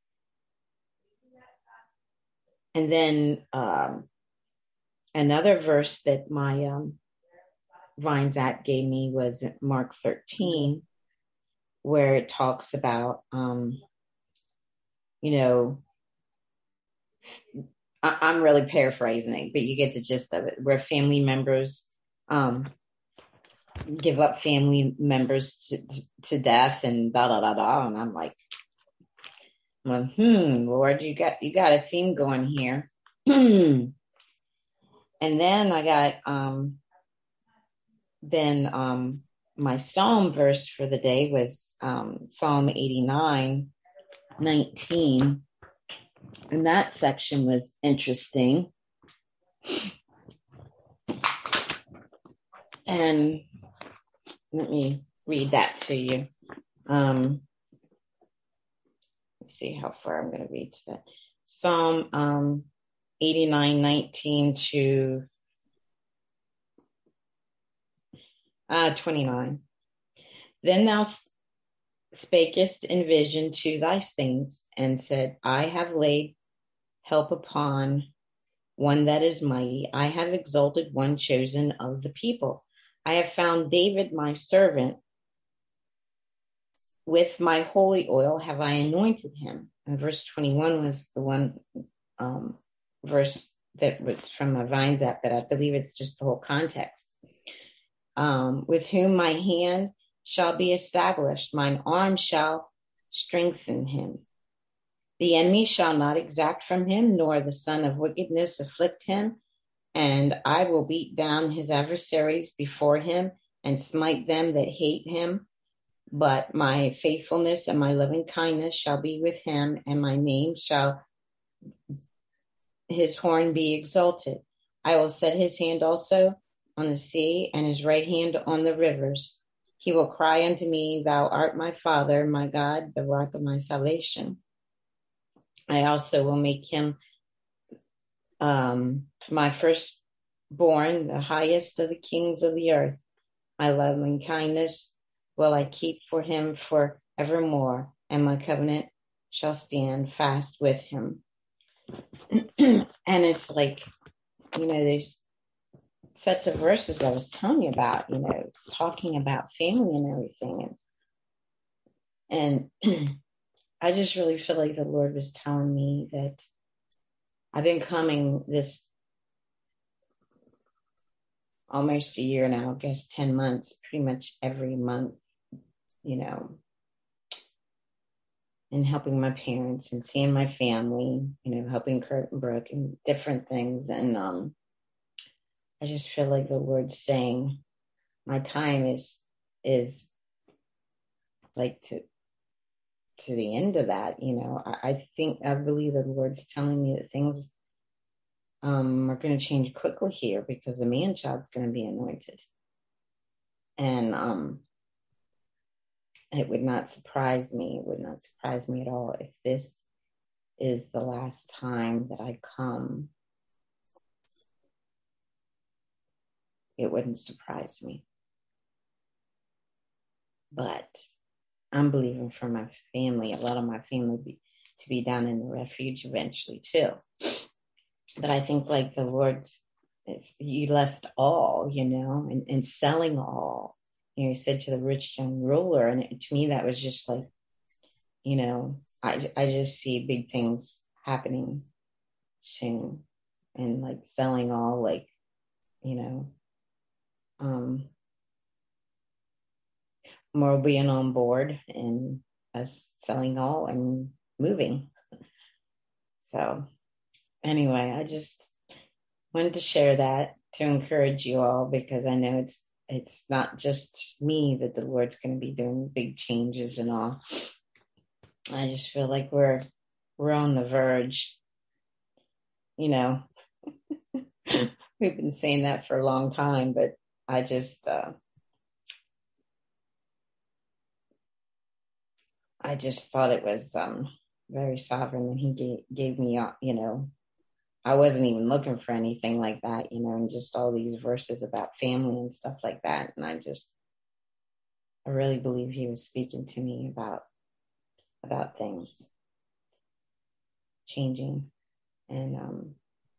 Speaker 2: and then um, another verse that my um, Vines app gave me was Mark thirteen, where it talks about, um, you know, I'm really paraphrasing it, but you get the gist of it, where family members um, give up family members to, to death and da da da da. And I'm like, I'm like, hmm, Lord, you got you got a theme going here. And then I got um then um my Psalm verse for the day was um Psalm eighty-nine, nineteen. And that section was interesting. And let me read that to you. Um, let's see how far I'm going to read to that. Psalm um, eighty-nine, nineteen to uh, twenty-nine. Then thou spakest in vision to thy saints and said, I have laid help upon one that is mighty. I have exalted one chosen of the people. I have found David my servant. With my holy oil have I anointed him. And verse twenty-one was the one um, verse that was from my Vines app, but I believe it's just the whole context. Um, with whom my hand shall be established, mine arm shall strengthen him. The enemy shall not exact from him, nor the son of wickedness afflict him. And I will beat down his adversaries before him and smite them that hate him. But my faithfulness and my loving kindness shall be with him, and my name shall his horn be exalted. I will set his hand also on the sea, and his right hand on the rivers. He will cry unto me, Thou art my Father, my God, the rock of my salvation. I also will make him um, my firstborn, the highest of the kings of the earth. My loving kindness will I keep for him forevermore, and my covenant shall stand fast with him. And it's like, you know, there's sets of verses I was telling you about, you know, it's talking about family and everything. And, and I just really feel like the Lord was telling me that I've been coming this almost a year now, I guess ten months, pretty much every month, you know, and helping my parents and seeing my family, you know, helping Kurt and Brooke and different things. And um, I just feel like the Lord's saying my time is, is like to, to the end of that, you know. I, I think, I believe that the Lord's telling me that things um, are going to change quickly here because the man-child's going to be anointed. And um, it would not surprise me, it would not surprise me at all if this is the last time that I come. It wouldn't surprise me. But I'm believing for my family, a lot of my family be, to be down in the refuge eventually too. But I think like the Lord's, it's, you left all, you know, and, and selling all. You know, he said to the rich young ruler, and it, to me that was just like, you know, I, I just see big things happening soon, and like selling all, like, you know, um, more being on board and us selling all and moving. So anyway, I just wanted to share that to encourage you all, because I know it's it's not just me that the Lord's going to be doing big changes and all. I just feel like we're we're on the verge. You know, we've been saying that for a long time, but I just uh, I just thought it was um, very sovereign when he gave, gave me, uh, you know, I wasn't even looking for anything like that, you know, and just all these verses about family and stuff like that. And I just, I really believe he was speaking to me about, about things changing. And, um,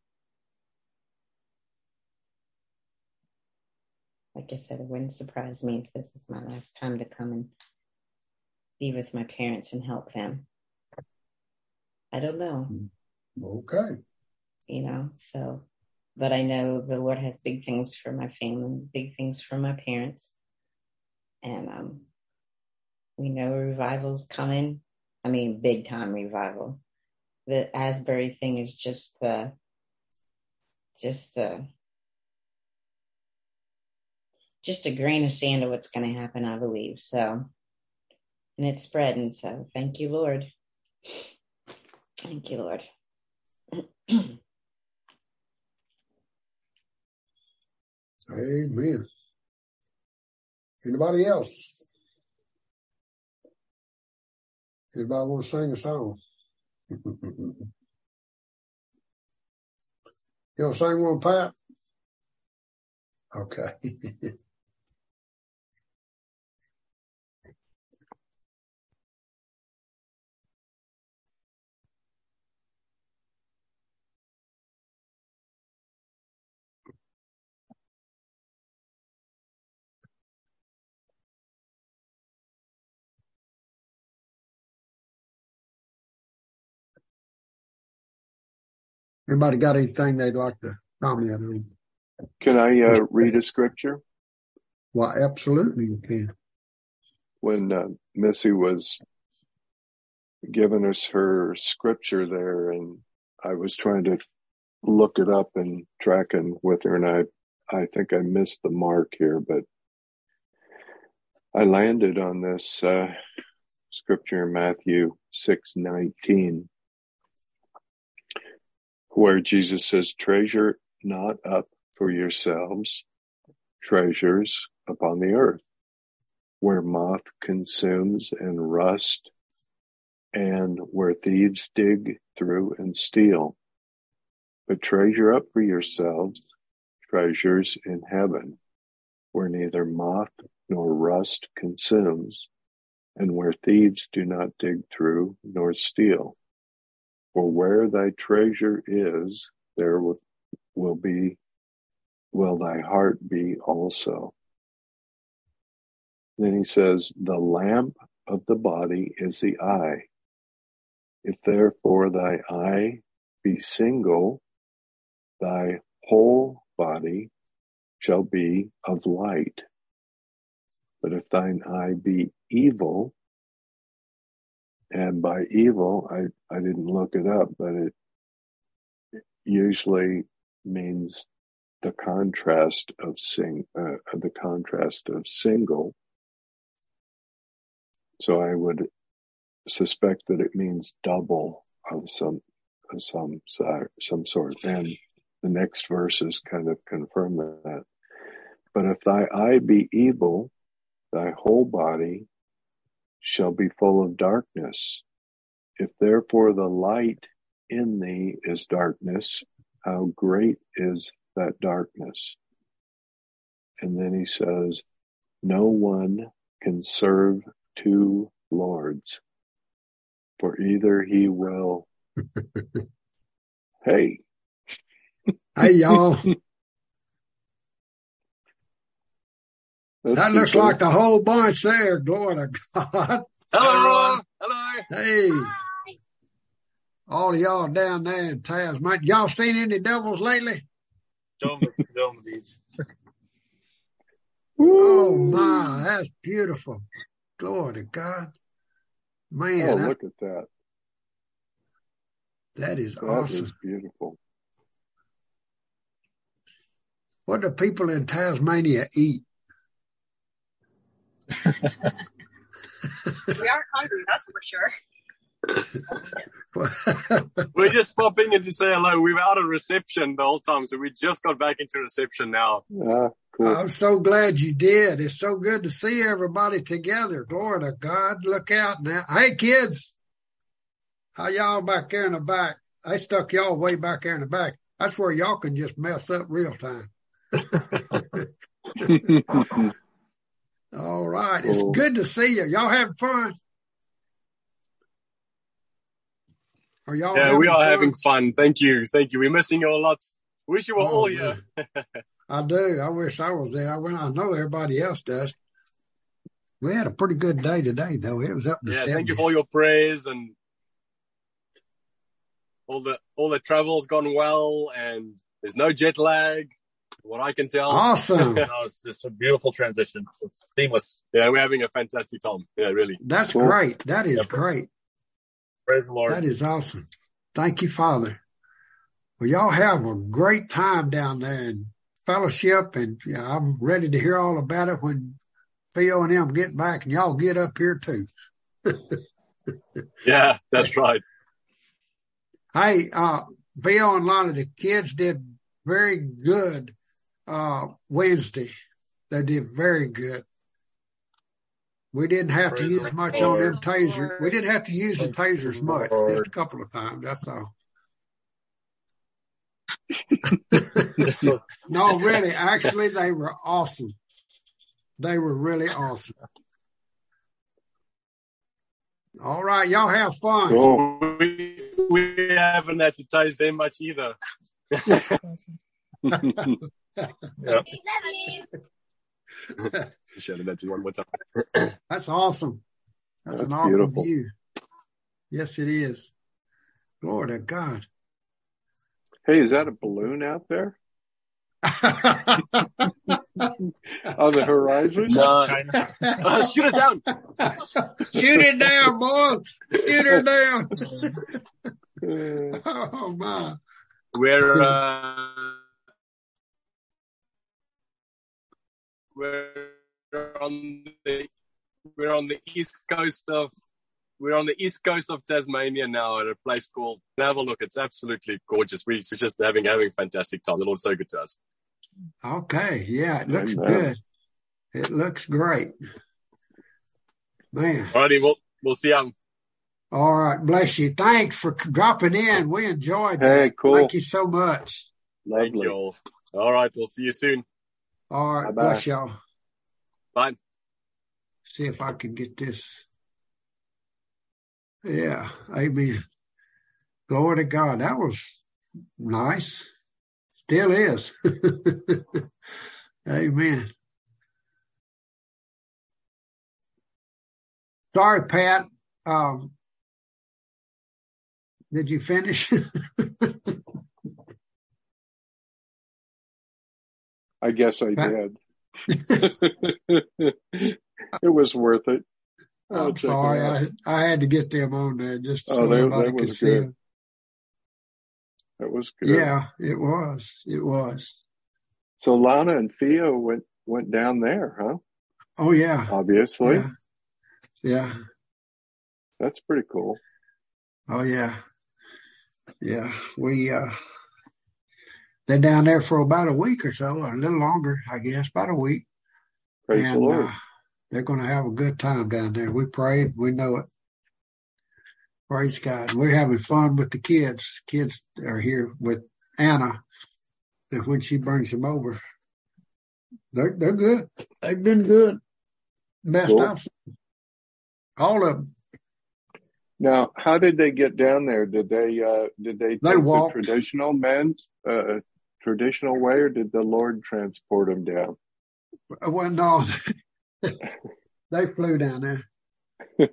Speaker 2: like I said, it wouldn't surprise me if this is my last time to come and be with my parents and help them. I don't know.
Speaker 1: Okay.
Speaker 2: You know, so, but I know the Lord has big things for my family, big things for my parents. And um, we know revival's coming. I mean, big time revival. The Asbury thing is just the, just the, just a grain of sand of what's going to happen, I believe. So, and it's spreading. So thank you, Lord. Thank you, Lord.
Speaker 1: Amen. Anybody else? Anybody want to sing a song? You want to sing one, Pat? Okay. Anybody got anything they'd like to comment on?
Speaker 10: Can I uh, read a scripture?
Speaker 1: Well, absolutely you can.
Speaker 10: When uh, Missy was giving us her scripture there, and I was trying to look it up and tracking with her, and I, I think I missed the mark here, but I landed on this uh, scripture in Matthew six nineteen, where Jesus says, "Treasure not up for yourselves treasures upon the earth, where moth consumes and rust, and where thieves dig through and steal. But treasure up for yourselves treasures in heaven, where neither moth nor rust consumes, and where thieves do not dig through nor steal. For where thy treasure is, there will, will be, will thy heart be also." Then he says, "The lamp of the body is the eye. If therefore thy eye be single, thy whole body shall be of light. But if thine eye be evil," and by evil, I, I didn't look it up, but it usually means the contrast of sing, uh, the contrast of single. So I would suspect that it means double of some, of some, some sort. And the next verses kind of confirm that. "But if thy eye be evil, thy whole body shall be full of darkness. If therefore the light in thee is darkness, how great is that darkness?" And then he says, "No one can serve two lords, for either he will..." Hey.
Speaker 1: Hey, y'all.
Speaker 10: That's
Speaker 1: That looks
Speaker 10: people.
Speaker 1: like the whole bunch there. Glory to God.
Speaker 11: Hello. Hello.
Speaker 1: Hey. All of y'all down there in Tasmania. Y'all seen any devils lately?
Speaker 11: Show me, show me these.
Speaker 1: Oh, my. That's beautiful. Glory to God. Man,
Speaker 10: Oh,
Speaker 1: that,
Speaker 10: look at that.
Speaker 1: that is
Speaker 10: That
Speaker 1: awesome.
Speaker 10: is beautiful.
Speaker 1: What do people in Tasmania eat?
Speaker 12: We aren't hungry, that's for sure.
Speaker 11: We're just popping in to say hello. We were out of reception the whole time, so we just got back into reception now.
Speaker 10: Ah, cool.
Speaker 1: I'm so glad you did. It's so good to see everybody together. Glory to God. Look out now. Hey, kids. How y'all back there in the back? I stuck y'all way back there in the back. That's where y'all can just mess up real time. All right. It's
Speaker 10: Cool.
Speaker 1: good to see you. Y'all having fun? Are y'all
Speaker 11: Yeah,
Speaker 1: having
Speaker 11: we are
Speaker 1: fun?
Speaker 11: having fun. Thank you. Thank you. We're missing you a lot. Wish you were
Speaker 1: Oh,
Speaker 11: all here.
Speaker 1: I do. I wish I was there. I, went, I know everybody else does. We had a pretty good day today, though. It was up in the
Speaker 11: Yeah,
Speaker 1: seventies.
Speaker 11: thank you for all your prayers, and all the all the travel's gone well, and there's no jet lag. What I can tell.
Speaker 1: Awesome.
Speaker 12: No, it's just a beautiful transition. It's seamless.
Speaker 11: Yeah, we're having a fantastic time. Yeah, really.
Speaker 1: That's
Speaker 10: Cool.
Speaker 1: great. That is
Speaker 12: Yep.
Speaker 1: great.
Speaker 12: Praise the Lord.
Speaker 1: That is awesome. Thank you, Father. Well, y'all have a great time down there in fellowship, and yeah, I'm ready to hear all about it when Theo and them get back, and y'all get up here too.
Speaker 11: Yeah, that's right.
Speaker 1: Hey, uh, Theo and a lot of the kids did very good uh, Wednesday. They did very good. We didn't have to
Speaker 12: Praise
Speaker 1: use
Speaker 12: the
Speaker 1: much on them
Speaker 12: Lord.
Speaker 1: tasers. We didn't have to use the
Speaker 12: Praise the
Speaker 1: tasers much, just a
Speaker 12: Lord.
Speaker 1: couple of times. That's all.
Speaker 12: Just so,
Speaker 1: No, really, actually, they were awesome. They were really awesome. All right, y'all have fun.
Speaker 10: Cool.
Speaker 11: We, we haven't had to taste them much either.
Speaker 12: yeah.
Speaker 11: Shout it out to you one more time.
Speaker 1: That's awesome. That's,
Speaker 10: That's
Speaker 1: an awesome
Speaker 10: beautiful.
Speaker 1: view. Yes, it is. Glory to God.
Speaker 10: Hey, is that a balloon out there on the horizon?
Speaker 11: No.
Speaker 12: China.
Speaker 11: Uh, shoot it down.
Speaker 1: Shoot it down, boy. Shoot her down.
Speaker 10: Uh,
Speaker 1: Oh, my.
Speaker 11: We're, uh, we're on the, we're on the east coast of, we're on the east coast of Tasmania now at a place called, have a look. It's absolutely gorgeous. We're just having, having a fantastic time. The Lord's so good to us.
Speaker 1: Okay. Yeah, it looks
Speaker 10: Amen.
Speaker 1: good. It looks great. Man.
Speaker 11: Alrighty, we'll, we'll see you.
Speaker 1: All right. Bless you. Thanks for dropping in. We enjoyed that.
Speaker 10: Hey, cool.
Speaker 1: Thank you so much.
Speaker 11: Thank
Speaker 10: Lovely.
Speaker 11: you all. All right, we'll see you soon.
Speaker 1: All right.
Speaker 10: Bye-bye.
Speaker 1: Bless y'all.
Speaker 11: Bye.
Speaker 1: See if I can get this. Yeah. Amen. Glory to God. That was nice. Still is. Amen. Sorry, Pat. Um, did you finish?
Speaker 10: I guess I
Speaker 1: Pat?
Speaker 10: did. It was worth it. I'll
Speaker 1: I'm
Speaker 10: check
Speaker 1: sorry.
Speaker 10: it out.
Speaker 1: I, I had to get them on there just
Speaker 10: Oh,
Speaker 1: so
Speaker 10: that-
Speaker 1: everybody
Speaker 10: that
Speaker 1: could
Speaker 10: was
Speaker 1: see
Speaker 10: good.
Speaker 1: them.
Speaker 10: That was good.
Speaker 1: Yeah, it was. It was.
Speaker 10: So Lana and Theo went went down there, huh?
Speaker 1: Oh, yeah.
Speaker 10: Obviously.
Speaker 1: Yeah. Yeah.
Speaker 10: That's pretty cool.
Speaker 1: Oh, yeah. Yeah. We, uh, they're down there for about a week or so, or a little longer, I guess, about a week.
Speaker 10: Praise the
Speaker 1: and
Speaker 10: Lord.
Speaker 1: uh, they're going to have a good time down there. We prayed. We know it. Praise God. We're having fun with the kids. Kids are here with Anna. And when she brings them over, they're, they're good. They've been good. Best
Speaker 10: Cool.
Speaker 1: I've seen. All of them.
Speaker 10: Now, how did they get down there? Did they uh, did they
Speaker 1: They
Speaker 10: take
Speaker 1: walked.
Speaker 10: the traditional men's uh, traditional way, or did the Lord transport them down?
Speaker 1: Well, no, they flew down there.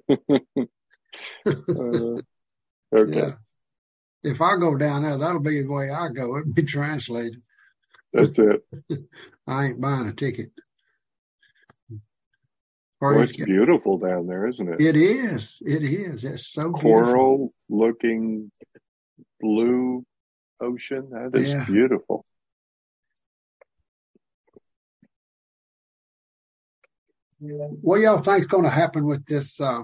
Speaker 10: Uh, okay,
Speaker 1: Yeah. If I go down there, that'll be the way I go. It'll be translated.
Speaker 10: that's it.
Speaker 1: I ain't buying a ticket.
Speaker 10: Well,
Speaker 1: Praise
Speaker 10: it's
Speaker 1: God.
Speaker 10: beautiful down there, isn't it?
Speaker 1: It is. It is. It's so beautiful.
Speaker 10: Coral-looking blue ocean. That is
Speaker 1: Yeah.
Speaker 10: beautiful.
Speaker 1: What y'all think's going to happen with this uh,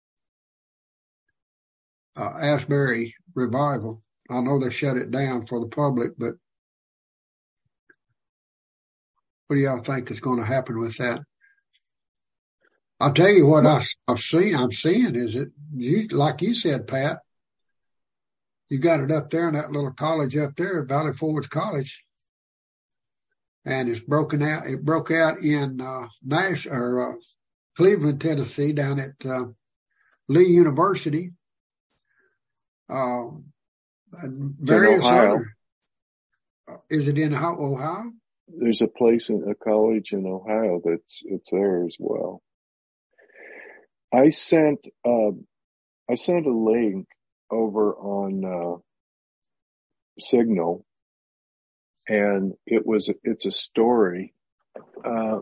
Speaker 1: uh, Asbury revival? I know they shut it down for the public, but what do y'all think is going to happen with that? I'll tell you what I, I've seen. I'm seeing is it you, like you said, Pat. You got it up there in that little college up there, Valley Forge College, and it's broken out. It broke out in uh, Nash or uh, Cleveland, Tennessee, down at uh, Lee University. Um, and various
Speaker 10: Ohio.
Speaker 1: other. Is it in Ohio?
Speaker 10: There's a place in a college in Ohio that's it's there as well. I sent uh, I sent a link over on uh, Signal and it was it's a story, uh,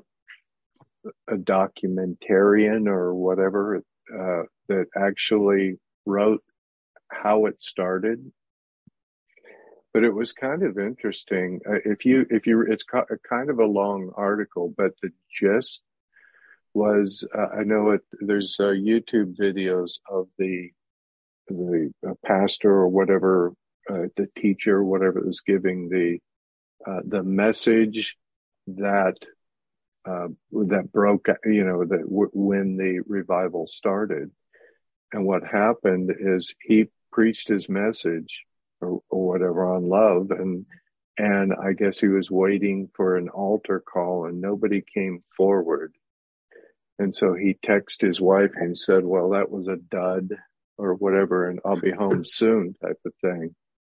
Speaker 10: a documentarian or whatever uh, that actually wrote how it started. But it was kind of interesting. Uh, if you if you it's ca- kind of a long article, but the gist was uh, I know it. There's uh, YouTube videos of the the uh, pastor or whatever, uh, the teacher, whatever was giving the uh, the message that uh, that broke, you know, that w- when the revival started. And what happened is he preached his message or, or whatever on love, and and I guess he was waiting for an altar call, and nobody came forward. And so he texted his wife and said, "Well, that was a dud," or whatever, and "I'll be home soon," type of thing.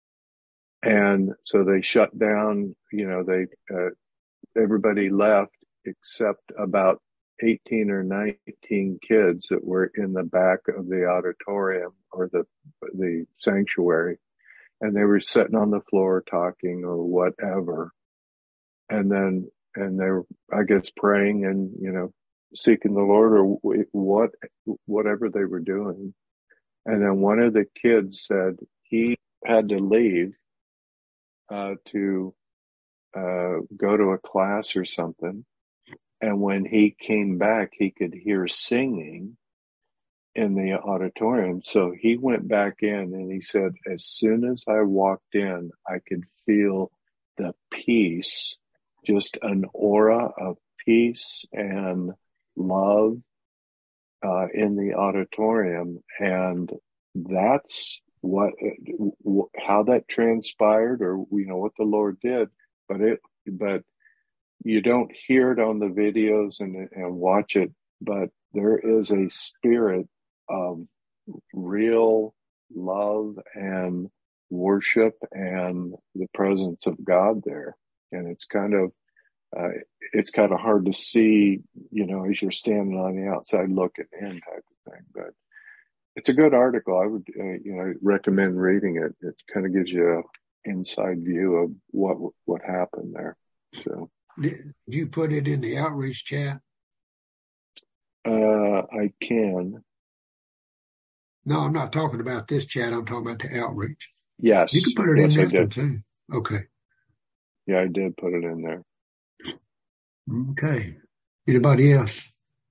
Speaker 10: And so they shut down, you know, they, uh, everybody left except about eighteen or nineteen kids that were in the back of the auditorium or the, the sanctuary. And they were sitting on the floor talking or whatever. And then, and they were, I guess, praying and, you know, seeking the Lord or what, whatever they were doing. And then one of the kids said he had to leave uh, to uh, go to a class or something. And when he came back, he could hear singing in the auditorium. So he went back in and he said, as soon as I walked in, I could feel the peace, just an aura of peace and love uh, in the auditorium. And that's what, how that transpired, or, you know, what the Lord did. But it, but you don't hear it on the videos and, and watch it, but there is a spirit of real love and worship and the presence of God there. And it's kind of, uh, it's kind of hard to see, you know, as you're standing on the outside looking in type of thing, but it's a good article. I would, uh, you know, recommend reading it. It kind of gives you an inside view of what, what happened there. So.
Speaker 1: Did you put it in the outreach chat?
Speaker 10: Uh, I can.
Speaker 1: No, I'm not talking about this chat. I'm talking about the outreach.
Speaker 10: Yes.
Speaker 1: You can put it
Speaker 10: yes,
Speaker 1: in
Speaker 10: I
Speaker 1: this one
Speaker 10: did.
Speaker 1: too. Okay.
Speaker 10: Yeah, I did put it in there.
Speaker 1: Okay. Anybody else?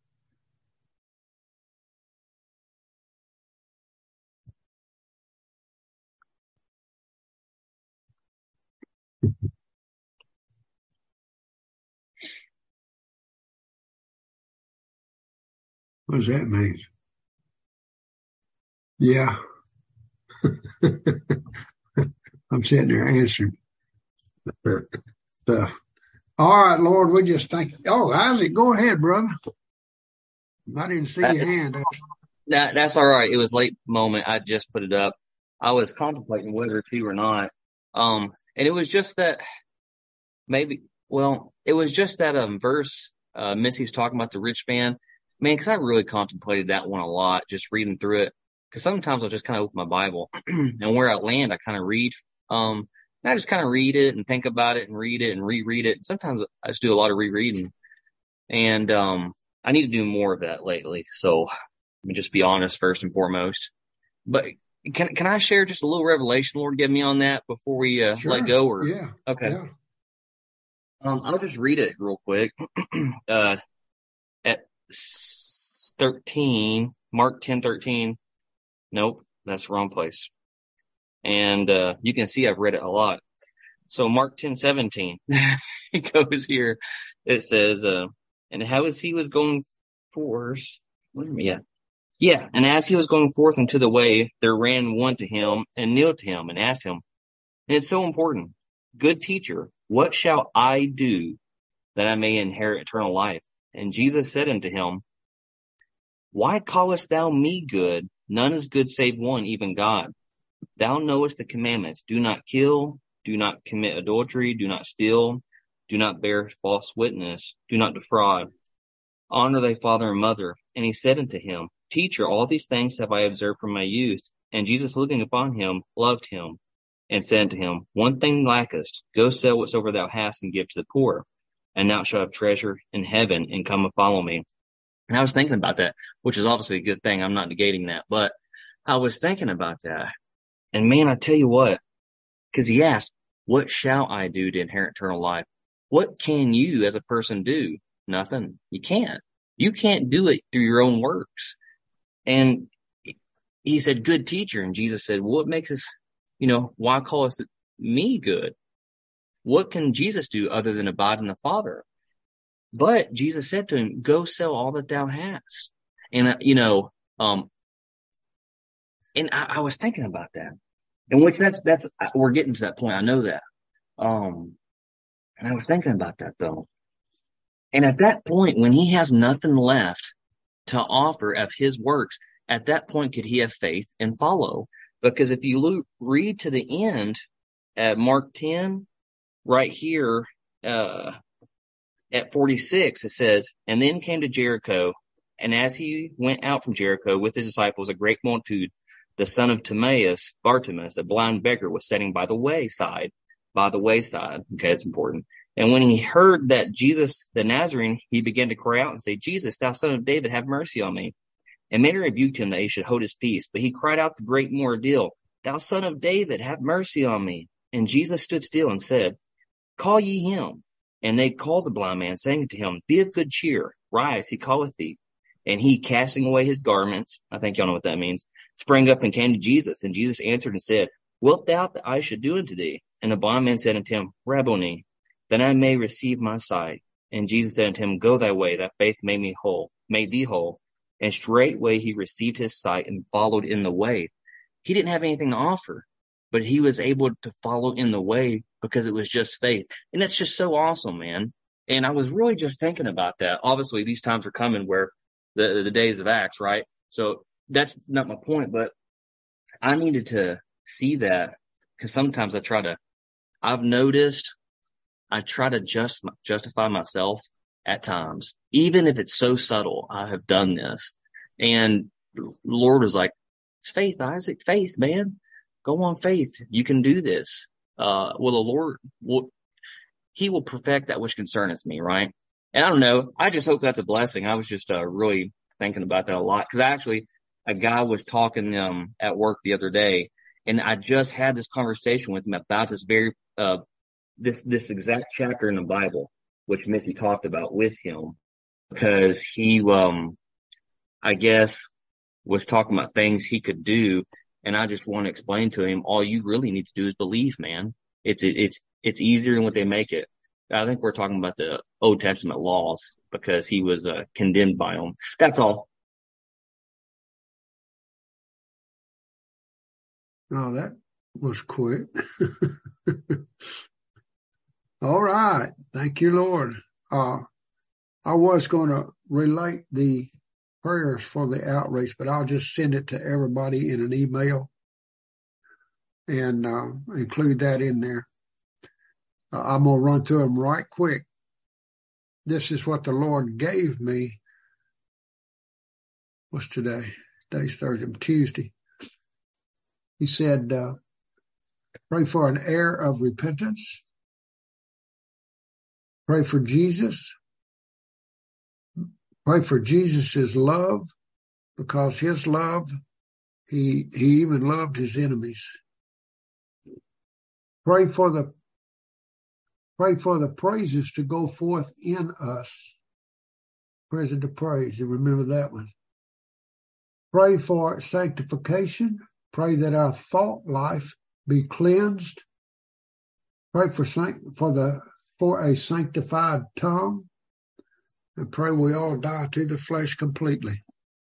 Speaker 1: What does that mean? Yeah. I'm sitting there answering stuff. All right, Lord, we just thank you. Oh, Isaac, go ahead, brother. I didn't see your hand.
Speaker 13: That, that's all right. It was late moment. I just put it up. I was contemplating whether to or not. Um, and it was just that maybe, well, it was just that, um, verse, uh, Missy was talking about the rich man. Man, cause I really contemplated that one a lot, just reading through it. Cause sometimes I'll just kind of open my Bible and where I land, I kind of read. Um, and I just kind of read it and think about it and read it and reread it. And sometimes I just do a lot of rereading. And, um, I need to do more of that lately. So let me just be honest first and foremost. But can, can I share just a little revelation Lord gave me on that before we, uh,
Speaker 1: Sure.
Speaker 13: let go? Or,
Speaker 1: Yeah.
Speaker 13: okay.
Speaker 1: Yeah.
Speaker 13: Um, I'll just read it real quick. uh, at thirteen, Mark ten thirteen. Nope, that's the wrong place. And, uh, you can see I've read it a lot. So Mark ten seventeen, it goes here. It says, uh, and how as he was going forth, yeah, yeah, and as he was going forth into the way, there ran one to him and kneeled to him and asked him, and it's so important, good teacher, what shall I do that I may inherit eternal life? And Jesus said unto him, why callest thou me good? None is good save one, even God. Thou knowest the commandments. Do not kill. Do not commit adultery. Do not steal. Do not bear false witness. Do not defraud. Honor thy father and mother. And he said unto him, Teacher, all these things have I observed from my youth. And Jesus, looking upon him, loved him and said unto him, One thing lackest, go sell whatsoever thou hast and give to the poor, and thou shalt have treasure in heaven, and come and follow me. And I was thinking about that, which is obviously a good thing. I'm not negating that, but I was thinking about that. And man, I tell you what, because he asked, what shall I do to inherit eternal life? What can you as a person do? Nothing. You can't. You can't do it through your own works. And he said, good teacher. And Jesus said, what makes us, you know, why call us me good? What can Jesus do other than abide in the Father? But Jesus said to him, go sell all that thou hast. And, uh, you know, um, and I, I was thinking about that. And which that's, that's, we're getting to that point. I know that. Um, and I was thinking about that though. And at that point, when he has nothing left to offer of his works, at that point, could he have faith and follow? Because if you look, read to the end at Mark ten, right here, uh, at forty-six, it says, and then came to Jericho, and as he went out from Jericho with his disciples, a great multitude, the son of Timaeus, Bartimaeus, a blind beggar, was sitting by the wayside, by the wayside. Okay, that's important. And when he heard that Jesus, the Nazarene, he began to cry out and say, Jesus, thou son of David, have mercy on me. And many rebuked him that he should hold his peace. But he cried out the great ordeal, thou son of David, have mercy on me. And Jesus stood still and said, call ye him. And they called the blind man, saying to him, be of good cheer, rise, he calleth thee. And he, casting away his garments, I think y'all know what that means, sprang up and came to Jesus. And Jesus answered and said, wilt thou that I should do unto thee? And the blind man said unto him, Rabboni, that I may receive my sight. And Jesus said unto him, go thy way, thy faith made me whole, made thee whole. And straightway he received his sight and followed in the way. He didn't have anything to offer, but he was able to follow in the way because it was just faith. And that's just so awesome, man. And I was really just thinking about that. Obviously, these times are coming where the, the days of Acts, right? So that's not my point, but I needed to see that because sometimes I try to, I've noticed I try to just justify myself at times, even if it's so subtle. I have done this, and the Lord was like, it's faith, Isaac, faith, man, go on faith. You can do this. Uh, well, the Lord will, he will perfect that which concerneth me. Right. And I don't know. I just hope that's a blessing. I was just, uh, really thinking about that a lot. Cause actually a guy was talking, um, at work the other day, and I just had this conversation with him about this very, uh, this, this exact chapter in the Bible, which Missy talked about with him, because he, um, I guess was talking about things he could do. And I just want to explain to him, all you really need to do is believe, man. It's, it, it's, it's easier than what they make it. I think we're talking about the Old Testament laws because he was, uh, condemned by them. That's all.
Speaker 1: Oh, that was quick. All right. Thank you, Lord. Uh, I was going to relate the prayers for the outreach, but I'll just send it to everybody in an email and uh, include that in there. Uh, I'm going to run through them right quick. This is what the Lord gave me. What's today? Today's Thursday, Tuesday. He said, uh, pray for an air of repentance. Pray for Jesus. Pray for Jesus' love, because his love, he, he even loved his enemies. Pray for the, pray for the praises to go forth in us. Present to praise. You remember that one. Pray for sanctification. Pray that our thought life be cleansed. Pray for for the for a sanctified tongue, and pray we all die to the flesh completely.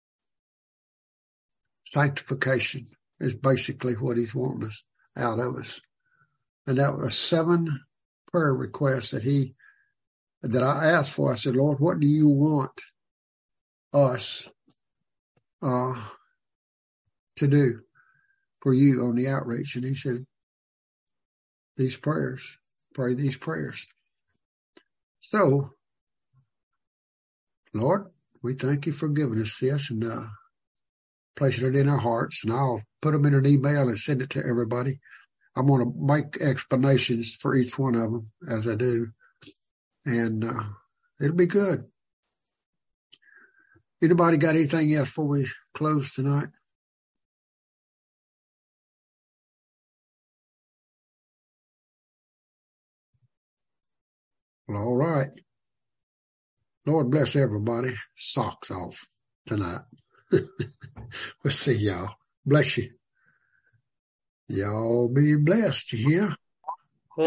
Speaker 1: Sanctification is basically what he's wanting us out of us. And that was seven prayer requests that he that I asked for. I said, Lord, what do you want us uh, to do for you on the outreach? And he said, these prayers, pray these prayers. So, Lord, we thank you for giving us this and uh, placing it in our hearts. And I'll put them in an email and send it to everybody. I'm going to make explanations for each one of them as I do, and uh, it'll be good. Anybody got anything else before we close tonight? Well, all right. Lord bless everybody. Socks off tonight. We'll see y'all. Bless you. Y'all be blessed, you hear?